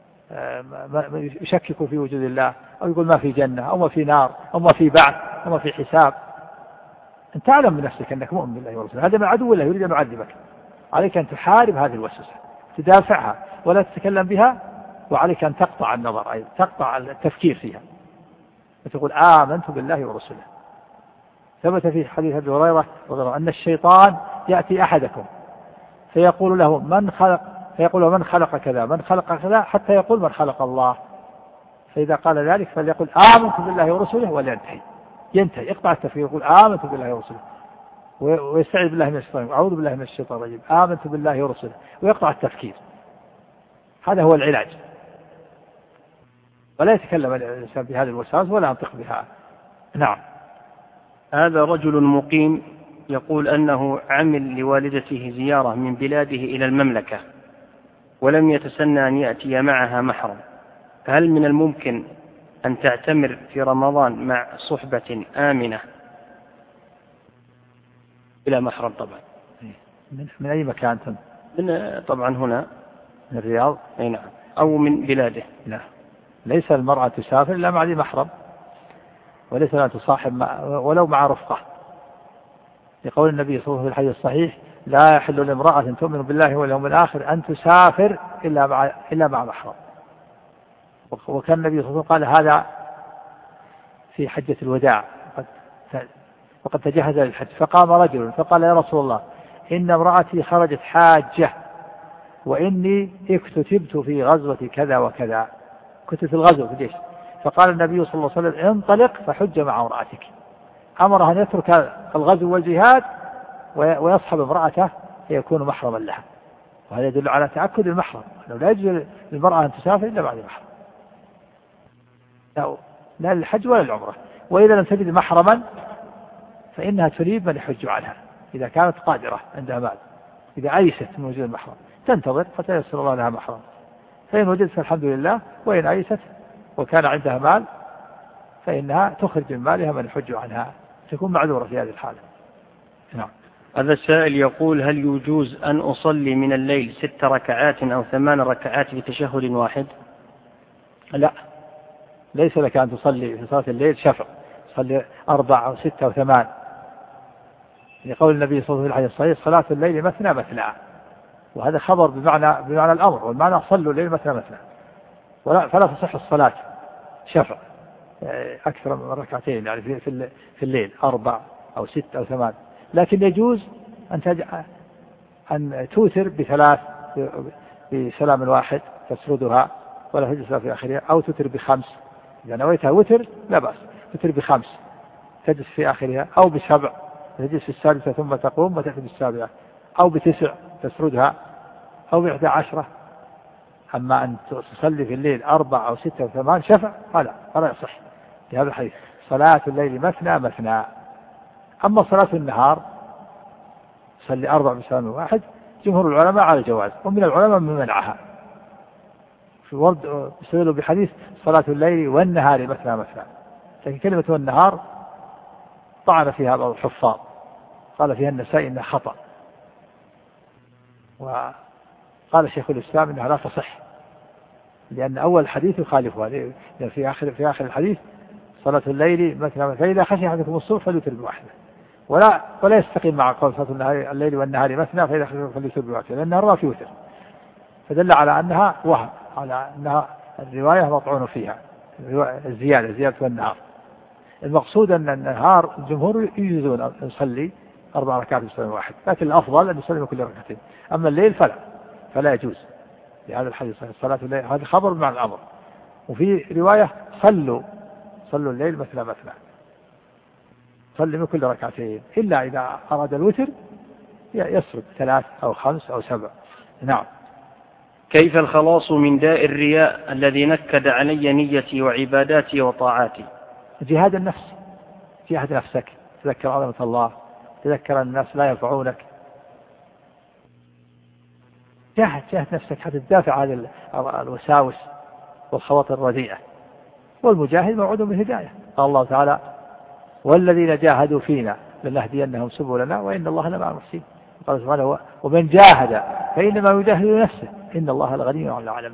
يشكك في وجود الله، أو يقول ما في جنة أو ما في نار أو ما في بعث أو ما في حساب. أنت تعلم بنفسك أنك مؤمن بالله ورسوله، هذا من عدو الله يريد أن يعذبك. عليك أن تحارب هذه الوسوسة، تدافعها ولا تتكلم بها، وعليك أن تقطع النظر، أي تقطع التفكير فيها، وتقول آمنت بالله ورسوله. ثبت في حديث أبي هريرة أن الشيطان يأتي أحدكم فيقول له من خلق فيقول له من خلق كذا من خلق كذا حتى يقول من خلق الله، فإذا قال ذلك فليقل آمنت بالله ورسله ولينتهي، ينتهي يقطع التفكير، يقول آمنت بالله ورسله ويستعيذ بالله من الشيطان وأعوذ بالله من الشيطان الرجيم، آمنت بالله ورسله، ويقطع التفكير. هذا هو العلاج، ولا يتكلم الإنسان بهذه الوسواس ولا ينطق بها. نعم. هذا رجل مقيم يقول أنه عمل لوالدته زيارة من بلاده إلى المملكة ولم يتسنى أن يأتي معها محرم، فهل من الممكن أن تعتمر في رمضان مع صحبة آمنة بلا محرم؟ طبعا من, من أي مكان أنت؟ من طبعا هنا من الرياض. أي نعم، أو من بلاده. لا، ليس المرأة تسافر إلا مع ذي محرم، وليس لا تصاحب مع ولو مع رفقة، لقول النبي صلى الله عليه وسلم في الحديث الصحيح لا يحل لامرأة تؤمن بالله واليوم الآخر أن تسافر إلا مع إلا مع محرم. وكان النبي صلى الله عليه وسلم قال هذا في حجة الوداع وقد تجهز للحج، فقام رجل فقال يا رسول الله إن امرأتي خرجت حاجة وإني اكتتبت في غزوة كذا وكذا، كنت في الغزو في الجيش. فقال النبي صلى الله عليه وسلم انطلق فحج مع امرأتك، أمره أن يترك الغزو والجهاد ويصحب امرأته فيكون محرما لها. وهذا يدل على تأكد المحرم، لو لا يجوز للمرأة أن تسافر إلا بعد محرم، لا, لا للحج ولا للعمرة. وإذا لم تجد محرما فإنها تريد من يحج عنها إذا كانت قادرة عندها مال، إذا أيست من وجود المحرم تنتظر حتى ييسر الله لها محرم، فإن وجدت فالحمد لله، وإن أيست وكان عندها مال فإنها تخرج من مالها من يحج عنها، تكون معذورة في هذه الحالة. نعم. هذا السائل يقول هل يجوز أن أصلي من الليل ست ركعات أو ثمان ركعات في تشهد واحد؟ لا، ليس لك أن تصلي في صلاة الليل شفع، تصلي أربع أو ستة أو ثمان، لقول النبي صلى الله عليه وسلم الصحيح صلاة الليل مثنى مثنى، وهذا خبر بمعنى بمعنى الأمر، والمعنى صلوا الليل مثنى مثنى، ولا فلا تصح الصلاة شفع أكثر من ركعتين يعني في في الليل أربع أو ست أو ثمان، لكن يجوز أن تجعل أن توتر بثلاث بسلام واحد تسردها ولا تجلس في آخرها، أو تتر بخمس إذا نويتها وتر لا بأس، تتر بخمس تجلس في آخرها، أو بسبع تجلس في السادسة ثم تقوم وتأتي بالسابعة، أو بتسع تسردها، أو بإحدى عشرة. أما أن تصلي في الليل أربع أو ستة أو ثمان شفع هذا لا يصح في هذا الحديث، صلاة الليل مثنى مثنى. أما صلاة النهار صلي أربع بسلام واحد، جمهور العلماء على الجواز، ومن العلماء من منعها في ورد يستدلوا بحديث صلاة الليل والنهار مثنى مثنى، لكن كلمة والنهار طعن فيها بعض الحفاظ، قال فيها النسائي إنها خطأ، وقال شيخ الإسلام إنها لا تصح، لأن أول الحديث يخالفها، لأن في آخر في آخر الحديث صلاة الليل مثنى، فإذا خشي أحدكم الصبح فليوتر بواحدة، ولا ولا يستقيم مع قول صلاة الليل والنهار مثنى فإذا خشي فليوتر بواحدة، لأن النهار في وتر، فدل على أنها وهم، على أنها الرواية مطعون فيها الزيادة زيادة والنهار. المقصود أن النهار الجمهور يجوزون أن يصلي أربع ركعات بسلام واحد، لكن الأفضل أن يصلي كل ركعتين، أما الليل فلا فلا يجوز لهذا الحديث صلاة الليل، هذا خبر مع الأمر. وفي رواية صلوا صلوا الليل مثنى مثنى، صلي من كل ركعتين، إلا إذا أراد الوتر يسرد ثلاث أو خمس أو سبع. نعم. كيف الخلاص من داء الرياء الذي نكد علي نيتي وعباداتي وطاعاتي؟ جهاد النفس، جهاد نفسك، تذكر عظمة الله، تذكر الناس لا ينفعونك، جاهد جاهد نفسك حتى تدافع عن الوساوس والخواطر الرديئة، والمجاهد موعود بالهداية. قال الله تعالى والذين جاهدوا فينا لنهدينهم سبلنا وإن الله لمع المحسنين. قال سبحانه ومن جاهد فإنما يجاهد نفسه إن الله لغني عن العالمين.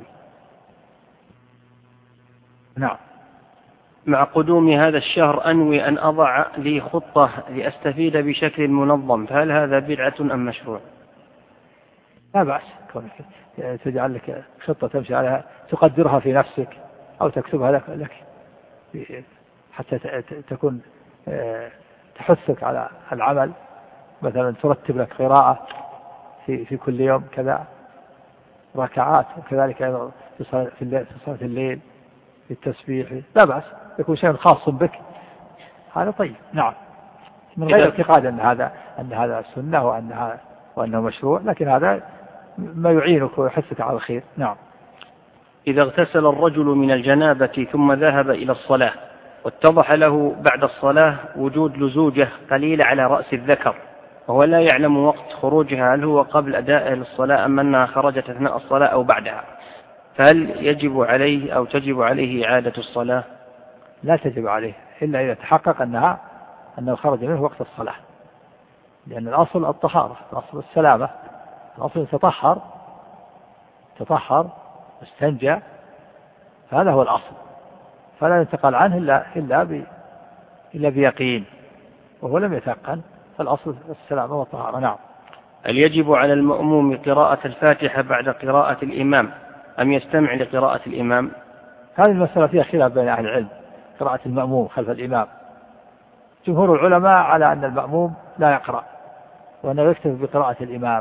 نعم. مع قدوم هذا الشهر أنوي أن أضع لي خطة لأستفيد بشكل منظم، فهل هذا بدعة أم مشروع؟ لا بأس كونك تجعل لك خطة تمشي عليها، تقدرها في نفسك أو تكتبها لك, لك حتى تكون تحثك على العمل، مثلا ترتب لك قراءة في في كل يوم كذا ركعات، وكذلك أيضا في صلاة الليل بالتسبيح لا بأس، يكون شيء خاص بك هذا طيب. نعم، من غير اعتقاد أن هذا أن هذا سنة وأنها وأنه مشروع، لكن هذا ما يعينك ويحثك على الخير. نعم. إذا اغتسل الرجل من الجنابة ثم ذهب إلى الصلاة واتضح له بعد الصلاة وجود لزوجة قليلة على رأس الذكر وهو لا يعلم وقت خروجها، هل هو قبل أداء الصلاة أم أنها خرجت أثناء الصلاة أو بعدها، فهل يجب عليه أو تجب عليه إعادة الصلاة؟ لا تجب عليه إلا إذا تحقق أنها أنه خرج منه وقت الصلاة، لأن الأصل الطهارة، الأصل السلامة، الأصل تطهر تطهر استنجى، هذا هو الأصل، فلا ينتقل عنه إلا إلا ب إلا بيقين، وهو لم يتيقن، فالأصل السلامة والطهارة. نعم. هل يجب على المأموم قراءة الفاتحة بعد قراءة الإمام أم يستمع لقراءة الإمام؟ هذه المسألة فيها خلاف بين أهل العلم، قراءة المأموم خلف الإمام. جمهور العلماء على أن المأموم لا يقرأ وأنه يكتفي بقراءة الإمام،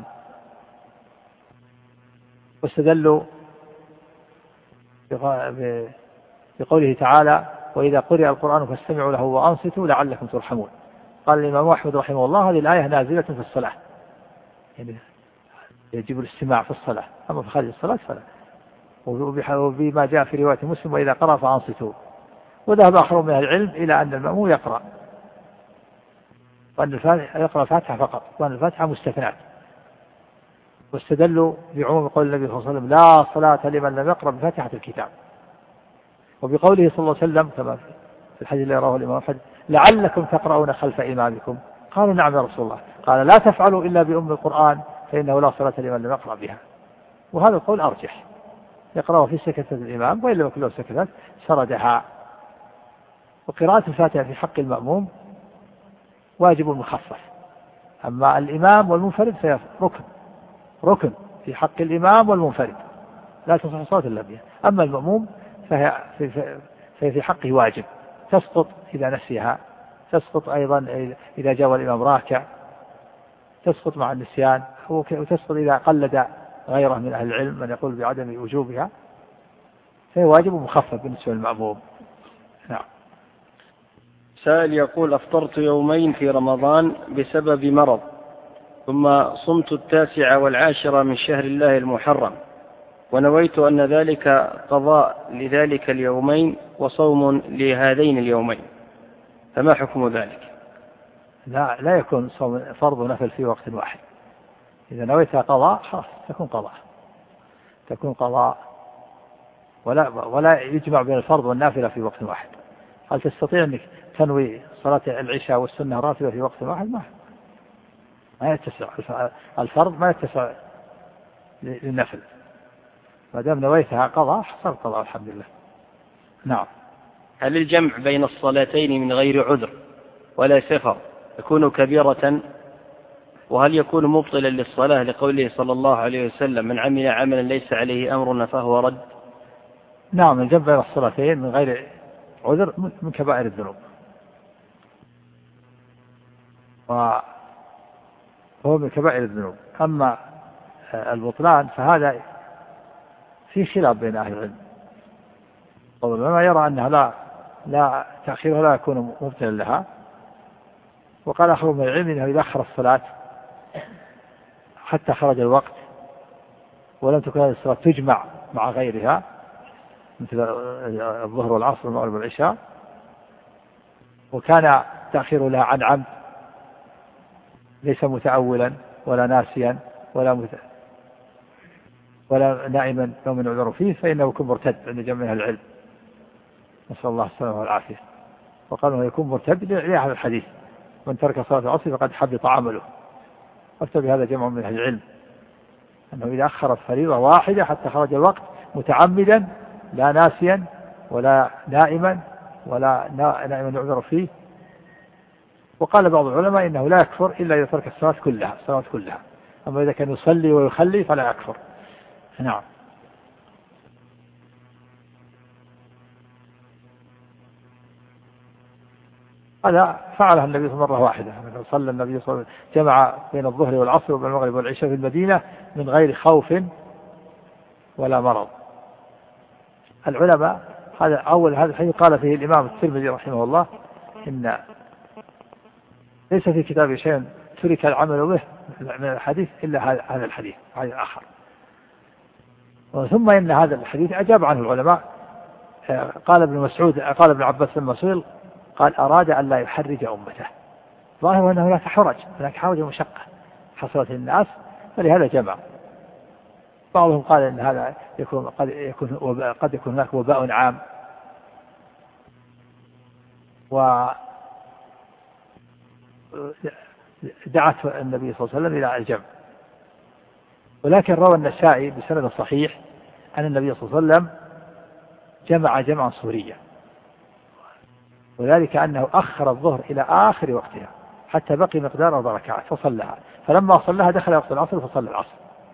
واستدلوا بقوله تعالى: وإذا قرئ القرآن فاستمعوا له وأنصتوا لعلكم ترحمون. قال الإمام أحمد رحمه الله: هذه الآية نازلة في الصلاة، يعني يجب الاستماع في الصلاة، أما في خارج الصلاة فلا. وبما جاء في رواية مسلم: وإذا قرأ فأنصتوا. وذهب آخرون من العلم إلى أن المأموم يقرأ، وأن الفاتحة يقرأ الفاتحة فقط، وأن الفاتحة مستثنات، واستدلوا بعموم قول النبي صلى الله عليه وسلم: لا صلاة لمن لم يقرأ بفاتحة الكتاب، وبقوله صلى الله عليه وسلم كما في الحديث الذي رواه الإمام أحمد: لعلكم تقرؤون خلف إمامكم. قالوا: نعم يا رسول الله. قال: لا تفعلوا إلا بأم القرآن فإنه لا صلاة لمن لم يقرأ بها. وهذا القول أرجح، يقرأ في سكتة الإمام، وإن لم يكن له سكتات سردها. وقراءة الفاتحة في حق المأموم واجب مخفف، أما الإمام والمنفرد فهي ركن ركن في حق الإمام والمنفرد، لا تصح صلاة إلا بها. أما المأموم فهي في, فهي في حقه واجب، تسقط إذا نسيها، تسقط أيضا إذا جاء الإمام راكع، تسقط مع النسيان، وتسقط إذا قلد غيره من أهل العلم من يقول بعدم وجوبها، فهي واجب مخفف بالنسبة للمأموم. نعم. سائل يقول: أفطرت يومين في رمضان بسبب مرض، ثم صمت التاسعة والعاشرة من شهر الله المحرم، ونويت أن ذلك قضاء لذلك اليومين وصوم لهذين اليومين، فما حكم ذلك؟ لا لا يكون صوم فرض ونفل في وقت واحد. إذا نويتها قضاء خلاص تكون قضاء تكون قضاء ولا ولا يجمع بين الفرض والنافلة في وقت واحد. هل تستطيع أنك تنوي صلاة العشاء والسنة راتبة في وقت واحد؟ ما ما يتسع الفرض، ما يتسع للنفل. ما دام نويتها قضاء حصل قضاء الحمد لله. نعم. هل الجمع بين الصلاتين من غير عذر ولا سفر يكون كبيرة؟ وهل يكون مبطلا للصلاة لقوله صلى الله عليه وسلم: من عمل عملا ليس عليه أمرنا فهو رد؟ نعم، الجمع بين الصلاتين من غير عذر من كبائر الذنوب، وهو من كبائر الذنوب. أما البطلان فهذا في خلاف بين أهل العلم، وما يرى أنها لا لا تأخيرها لا يكون مبتلا لها، وقال آخر من العلم أنه إذا أخر الصلاة حتى خرج الوقت ولم تكن هذه الصلاة تجمع مع غيرها مثل الظهر والعصر والمغرب والعشاء، وكان تأخير لها عن عمد ليس متأولا ولا ناسيا ولا مت... ولا نائما يوم يعذر فيه، فإنه يكون مرتد عند جمع من العلم، نسأل الله السلامة والعافية. وقال انه يكون مرتد لهذا الحديث: من ترك صلاة العصر فقد حبط عمله. أفتى بهذا جمع من أهل العلم أنه إذا أخر الفريضة واحدة حتى خرج الوقت متعمدا لا ناسيا ولا نائما ولا نائما يعذر فيه. وقال بعض العلماء إنه لا يكفر إلا إذا ترك الصلاة كلها الصلاة كلها، أما إذا كان يصلي ويخلي فلا يكفر. نعم. هذا فعلها النبي مرة واحدة، صلى النبي صلى الله عليه وسلم جمع بين الظهر والعصر وبين المغرب والعشاء في المدينة من غير خوف ولا مرض. العلماء هذا أول هذا الحديث قال فيه الإمام الترمذي رحمه الله إن ليس في كتابه شيء ترك العمل به من الحديث إلا هذا الحديث هذا الآخر. ثم إن هذا الحديث أجاب عنه العلماء. قال ابن مسعود قال ابن عباس لما سئل قال أراد أن لا يحرج أمته، ظاهر أن هناك حرج هناك حرج ومشقة حصلت الناس فلهذا جمع. بعضهم قال إن هذا يكون قد يكون وباء قد يكون هناك وباء عام ودعت النبي صلى الله عليه وسلم إلى الجمع. ولكن روى النسائي بسند صحيح أن النبي صلى الله عليه وسلم جمع جمعا صوريا، وذلك أنه أخر الظهر إلى آخر وقتها حتى بقي مقدار أربع ركعات فصلها، فلما صلىها دخل وقت العصر فصلى العصر،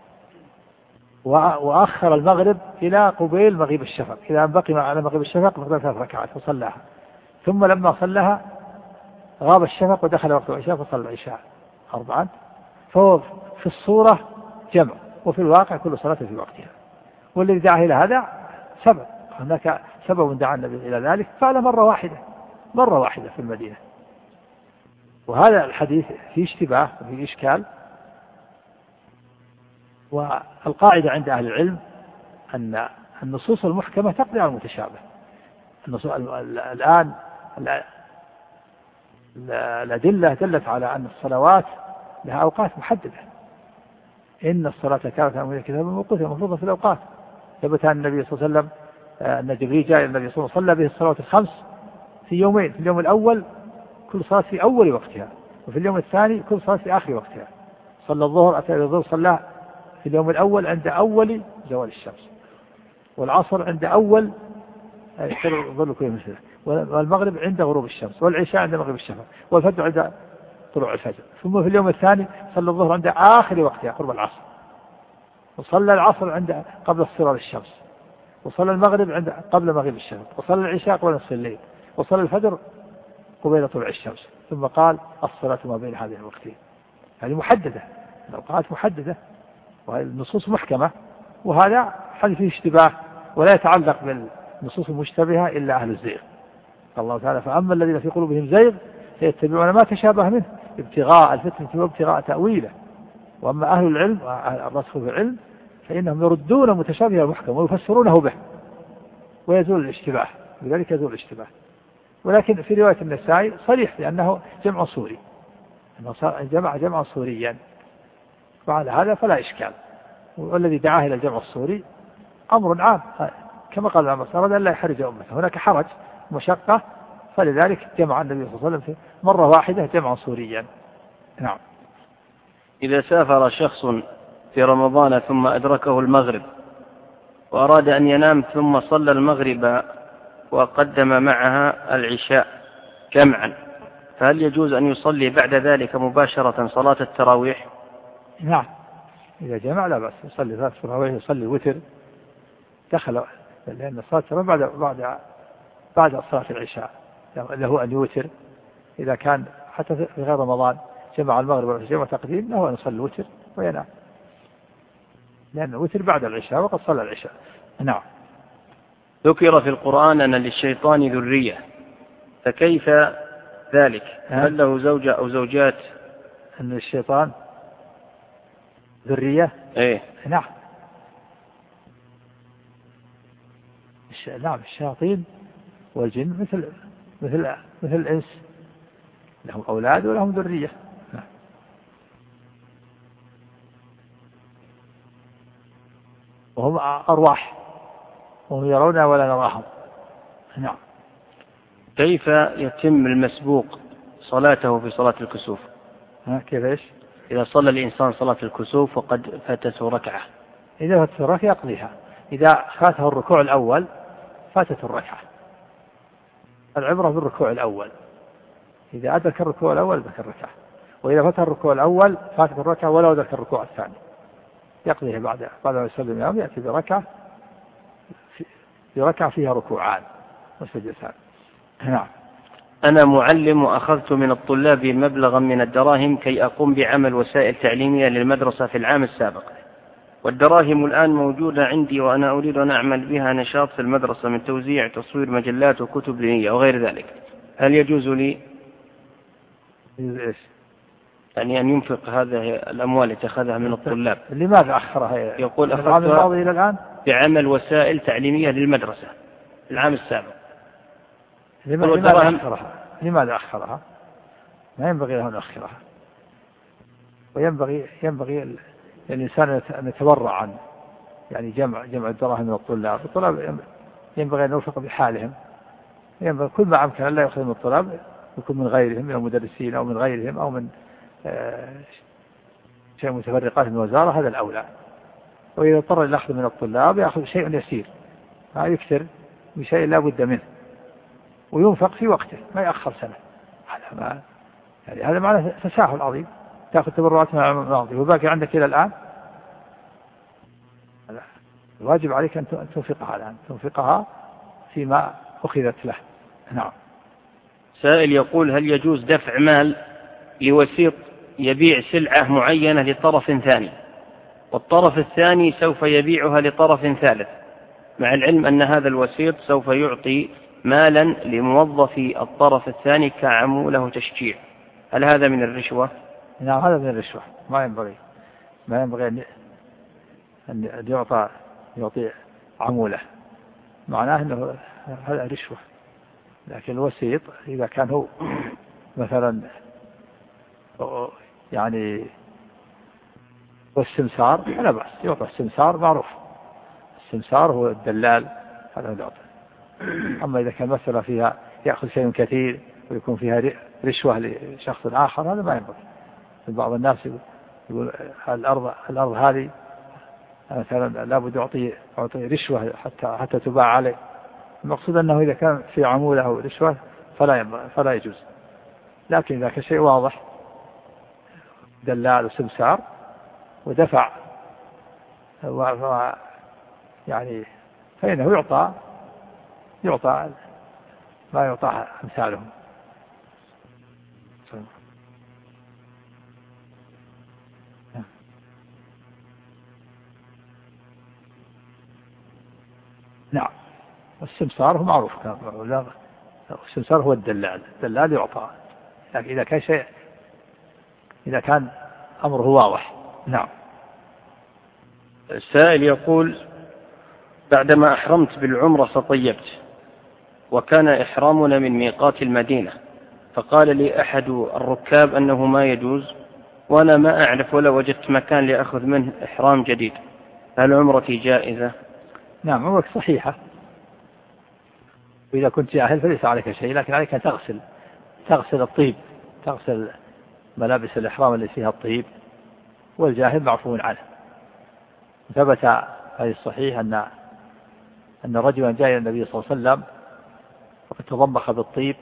وأخر المغرب إلى قبيل مغيب الشفق إذا بقي على مغيب الشفق مقدار ثلاث ركعات فصلىها، ثم لما صلىها غاب الشفق ودخل وقت العشاء فصلى العشاء أربعا. فهو في الصورة جمع وفي الواقع كل صلاة في وقتها. والذي دعا إلى هذا سبب، هناك سبب دعا النبي إلى ذلك فعل مرة واحدة مرة واحدة في المدينة. وهذا الحديث فيه اشتباه وفيه إشكال. والقاعدة عند أهل العلم أن النصوص المحكمة تقضي على المتشابه. الآن الأدلة دلت على أن الصلوات لها أوقات محددة، إن الصلاة كانت من الكتاب موقوتا مفروضة في الأوقات. ثبت عن النبي صلى الله عليه وسلم أن جبريل جاء النبي صلى الله عليه وسلم صلى به الصلوات الخمس في يومين، في اليوم الأول كل صلاة في أول وقتها، وفي اليوم الثاني كل صلاة في آخر وقتها. صلى الظهر أتى الظهر صلى في اليوم الأول عند أول زوال الشمس، والعصر عند أول ظل كل مثله، والمغرب عند غروب الشمس، والعشاء عند مغرب الشفق، والفجر عند طلوع الفجر. ثم في اليوم الثاني صلى الظهر عند آخر وقتها قرب العصر، وصلى العصر عند قبل اصفرار الشمس، وصلى المغرب عند قبل مغيب الشفق، وصلى العشاء قبل نصف الليل، وصلى الفجر قبيل طلوع الشمس. ثم قال الصلاة ما بين هذه الوقتين. هذه محددة، الأوقات محددة، والنصوص محكمة. وهذا حديث فيه اشتباه ولا يتعلق بالنصوص المشتبهة إلا أهل الزيغ. قال الله تعالى فأما الذين في قلوبهم زيغ فيتبعون ما تشابه منه ابتغاء الفتنة وابتغاء تأويله، وأما أهل العلم الراسخ في العلم فإنهم يردون متشابه المحكم ويفسرونه به ويزول الاشتباه، لذلك يزول الاشتباه. ولكن في رواية النسائي صريح لأنه جمع صوري، أنه جمع جمع صوريا، وعلى هذا فلا إشكال. والذي دعاه إلى الجمع الصوري أمر عام كما قال العلماء أراد أن لا يحرج أمته، هناك حرج مشقة فلذلك جمع النبي صلى الله عليه وسلم مرة واحدة جمعا صوريا. نعم. إذا سافر شخص في رمضان ثم أدركه المغرب وأراد أن ينام ثم صلى المغرب وقدم معها العشاء جمعا، فهل يجوز أن يصلي بعد ذلك مباشرة صلاة التراويح؟ نعم، إذا جمع لا بأس، يصلي ثلاث تراويح، يصلي الوتر دخل، لأن صلاة التراويح بعد بعد بعد صلاة العشاء له أن يوتر. إذا كان حتى في غير رمضان جمع المغرب والجمع تقديم له أن يصلي الوتر وينام، لأن الوتر بعد العشاء وقد صلى العشاء. نعم. ذكر في القرآن أن للشيطان ذرية، فكيف ذلك؟ هل له زوجة أو زوجات؟ أن للشيطان ذرية؟ إيه؟ نعم. نعم، الشياطين والجن مثل مثل مثل الإنس، لهم أولاد ولهم ذرية. نعم. وهم أرواح وهم يرون ولا نراهم. نعم. كيف يتم المسبوق صلاته في صلاة الكسوف؟ ها كيف إيش؟ إذا صلى الإنسان صلاة الكسوف وقد فاتته ركعة، إذا فاتته ركعة يقضيها، إذا فاته الركوع الأول فاتته الركعة. العبرة بالركوع الأول، إذا أدرك الركوع الأول أدرك الركعة، وإذا فات الركوع الأول فاتت الركعة ولو أدرك الركوع الثاني يقضيها بعد بعد ما يسلم يوم يأتي بركعة في ركعة فيها ركوعان وسجدتان. نعم. أنا معلم وأخذت من الطلاب مبلغا من الدراهم كي أقوم بعمل وسائل تعليمية للمدرسة في العام السابق، والدراهم الآن موجودة عندي وأنا أريد أن أعمل بها نشاط في المدرسة من توزيع تصوير مجلات وكتب دينية وغير ذلك، هل يجوز لي يعني أن ينفق هذه الأموال التي أخذها من الطلاب؟ لماذا أخرها؟ يقول العام الماضي إلى الآن بعمل وسائل تعليمية للمدرسة العام السابق. لماذا أخرها؟ لماذا أخرها؟ ما ينبغي له أن يؤخرها، وينبغي ينبغي الإنسان أن يتبرع عن يعني جمع جمع الدراهم من الطلاب. الطلاب ينبغي أن يوفق بحالهم، ينبغي كل ما أمكن أن لا يأخذ من الطلاب يكون من غيرهم من المدرسين أو من غيرهم أو من شيء متفرقات من الوزارة، هذا الأولى. وإذا اضطر الأخذ من الطلاب يأخذ شيء يسير، ما يكثر بشيء لا بد منه، وينفق في وقته ما يأخر سنة. هذا ما يعني هذا معناه تساهل عظيم، تأخذ تبرعات من الماضي وباقي عندك إلى الآن. الواجب عليك أن تنفقها الآن، تنفقها فيما أخذت له. نعم. سائل يقول هل يجوز دفع مال لوسيط يبيع سلعة معينة لطرف ثاني، والطرف الثاني سوف يبيعها لطرف ثالث، مع العلم أن هذا الوسيط سوف يعطي مالا لموظفي الطرف الثاني كعموله تشجيع، هل هذا من الرشوة؟ نعم هذا من الرشوة، ما ينبغي ما ينبغي أن أن يعطى يعطي عموله، معناه أنه هذا رشوة. لكن الوسيط إذا كان هو مثلا يعني والسمسار لا بأس، يعطى السمسار معروف، السمسار هو الدلال هذا يعطى. أما إذا كان مسألة فيها يأخذ شيء كثير ويكون فيها رشوة لشخص آخر هذا ما ينبغي. بعض الناس يقول الأرض الأرض هذه مثلا لابد يعطي يعطي رشوة حتى حتى تباع عليه. المقصود أنه إذا كان في عمولة أو رشوة فلا فلا يجوز. لكن إذا كان شيء واضح دلال وسمسار ودفع و يعني فإنه يعطى يعطى ما يعطى أمثالهم. نعم. والسمسار هو معروف، السمسار هو الدلال، الدلال يعطى. لكن إذا كان شيء إذا كان أمره واضح. نعم. السائل يقول بعدما أحرمت بالعمرة فطيبت، وكان إحرامنا من ميقات المدينة، فقال لي أحد الركاب أنه ما يجوز، وأنا ما أعرف ولا وجدت مكان لأخذ منه إحرام جديد، هل عمرتي جائزة؟ نعم عمرك صحيحة، وإذا كنت جاهل فليس عليك شيء، لكن عليك أن تغسل تغسل الطيب، تغسل ملابس الإحرام اللي فيها الطيب، والجاهل معفو عنه. ثبت هذه الصحيح أن أن رجلا جاء إلى النبي صلى الله عليه وسلم وقد تضمخ بالطيب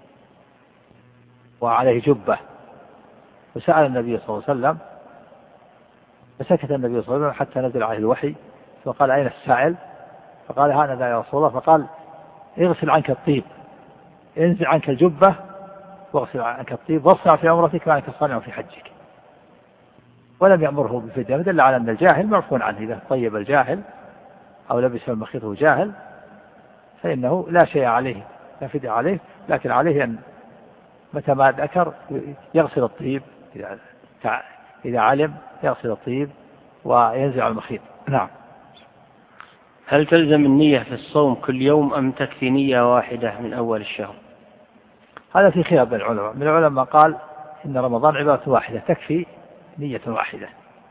وعليه جبة، فسأل النبي صلى الله عليه وسلم فسكت النبي صلى الله عليه وسلم حتى نزل عليه الوحي، فقال أين السائل؟ فقال هذا يا رسول الله. فقال اغسل عنك الطيب، انزع عنك الجبة واغسل عنك الطيب واصنع في عمرتك وعنك تصنع في حجك. ولم يأمره بفدية، فدل على أن الجاهل معفو عنه. إذا طيب الجاهل أو لبس المخيط جاهل فإنه لا شيء عليه، لا فدية عليه، لكن عليه أن متى ما ذكر يغسل الطيب، إذا إذا علم يغسل الطيب وينزع المخيط. نعم. هل تلزم النية في الصوم كل يوم أم تكفي نية واحدة من أول الشهر؟ هذا في خلاف بين العلماء. من العلماء قال إن رمضان عبادة واحدة تكفي نية واحدة،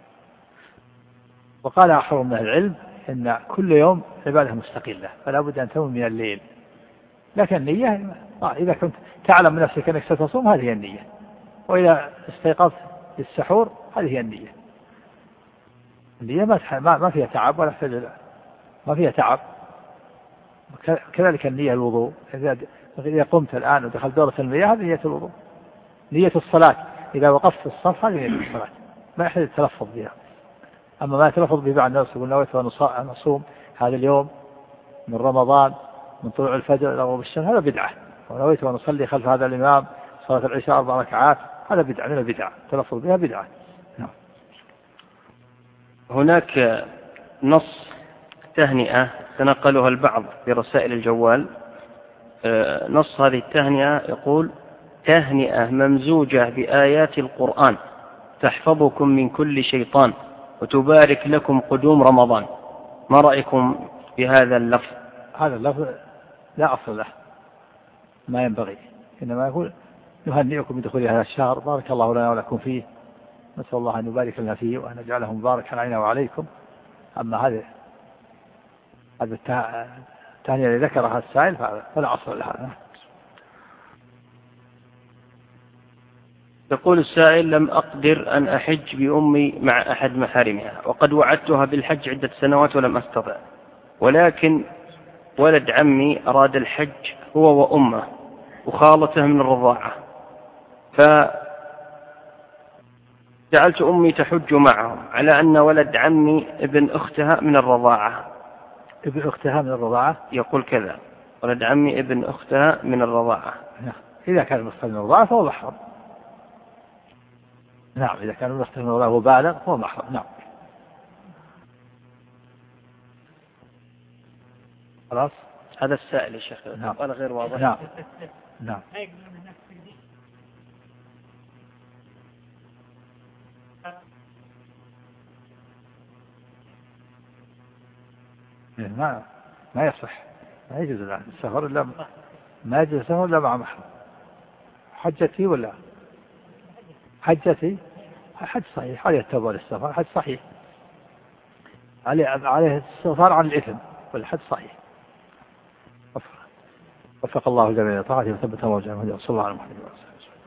وقال آخر من العلم إن كل يوم عبادة مستقلة فلا بد أن تنوي من الليل، لكن النية إذا كنت تعلم من نفسك أنك ستصوم هذه هي النية، وإذا استيقظت للسحور هذه هي النية. النية ما ما فيها تعب ولا ما فيها تعب. كذلك النية الوضوء، إذا قمت الآن ودخلت دورة المياه هذه نية الوضوء. نية الصلاة إذا وقفت في الصف هذه نية الصلاة، ما يحتاج التلفظ بها. أما ما يتلفظ به بعد الناس يقول نويت أن أصوم هذا اليوم من رمضان من طلوع الفجر إلى غروب الشمس هذا بدعة، ونويت أن أصلي خلف هذا الإمام صلاة العشاء أربع ركعات هذا بدعة من البدع، التلفظ بها بدعة. نعم. هناك نص تهنئة تنقلها البعض في رسائل الجوال. نص هذه التهنئة يقول: تهنئة ممزوجة بآيات القرآن تحفظكم من كل شيطان وتبارك لكم قدوم رمضان. ما رأيكم بهذا اللفظ؟ هذا اللفظ لا أصل له، ما ينبغي، إنما يقول: نهنئكم بدخول هذا الشهر، بارك الله لنا ولكم فيه، نسأل الله أن يبارك لنا فيه وأن يجعله مباركا علينا وعليكم. أما هذا هذا التهنئة الذي ذكرها السائل فلا أصل لها. يقول السائل: لم أقدر أن أحج بأمي مع أحد محارمها، وقد وعدتها بالحج عدة سنوات ولم أستطع، ولكن ولد عمي أراد الحج هو وأمه وخالته من الرضاعة، فجعلت أمي تحج معهم على أن ولد عمي ابن أختها من الرضاعة. ابن أختها من الرضاعة؟ يقول كذا: ولد عمي ابن أختها من الرضاعة. إذا كان من أختها من الرضاعة فهو محرم. نعم، إذا كان من أختها من الرضاعة وهو بالغ فهو محرم. نعم. خلاص. هذا السائل يا شيخ. نعم. أنا غير واضح. نعم. نعم. ما ما يصح، ما يجوز الآن السفر إلا ما يجوز السفر إلا مع محرم. حجتي ولا حجتي؟ حج صحيح، عليه التوبة للسفر، حج صحيح، عليه عليه السفر عن الإثم، والحج صحيح. وفق الله الجميع لطاعته وثبت موجهه، صلى الله عليه وسلم.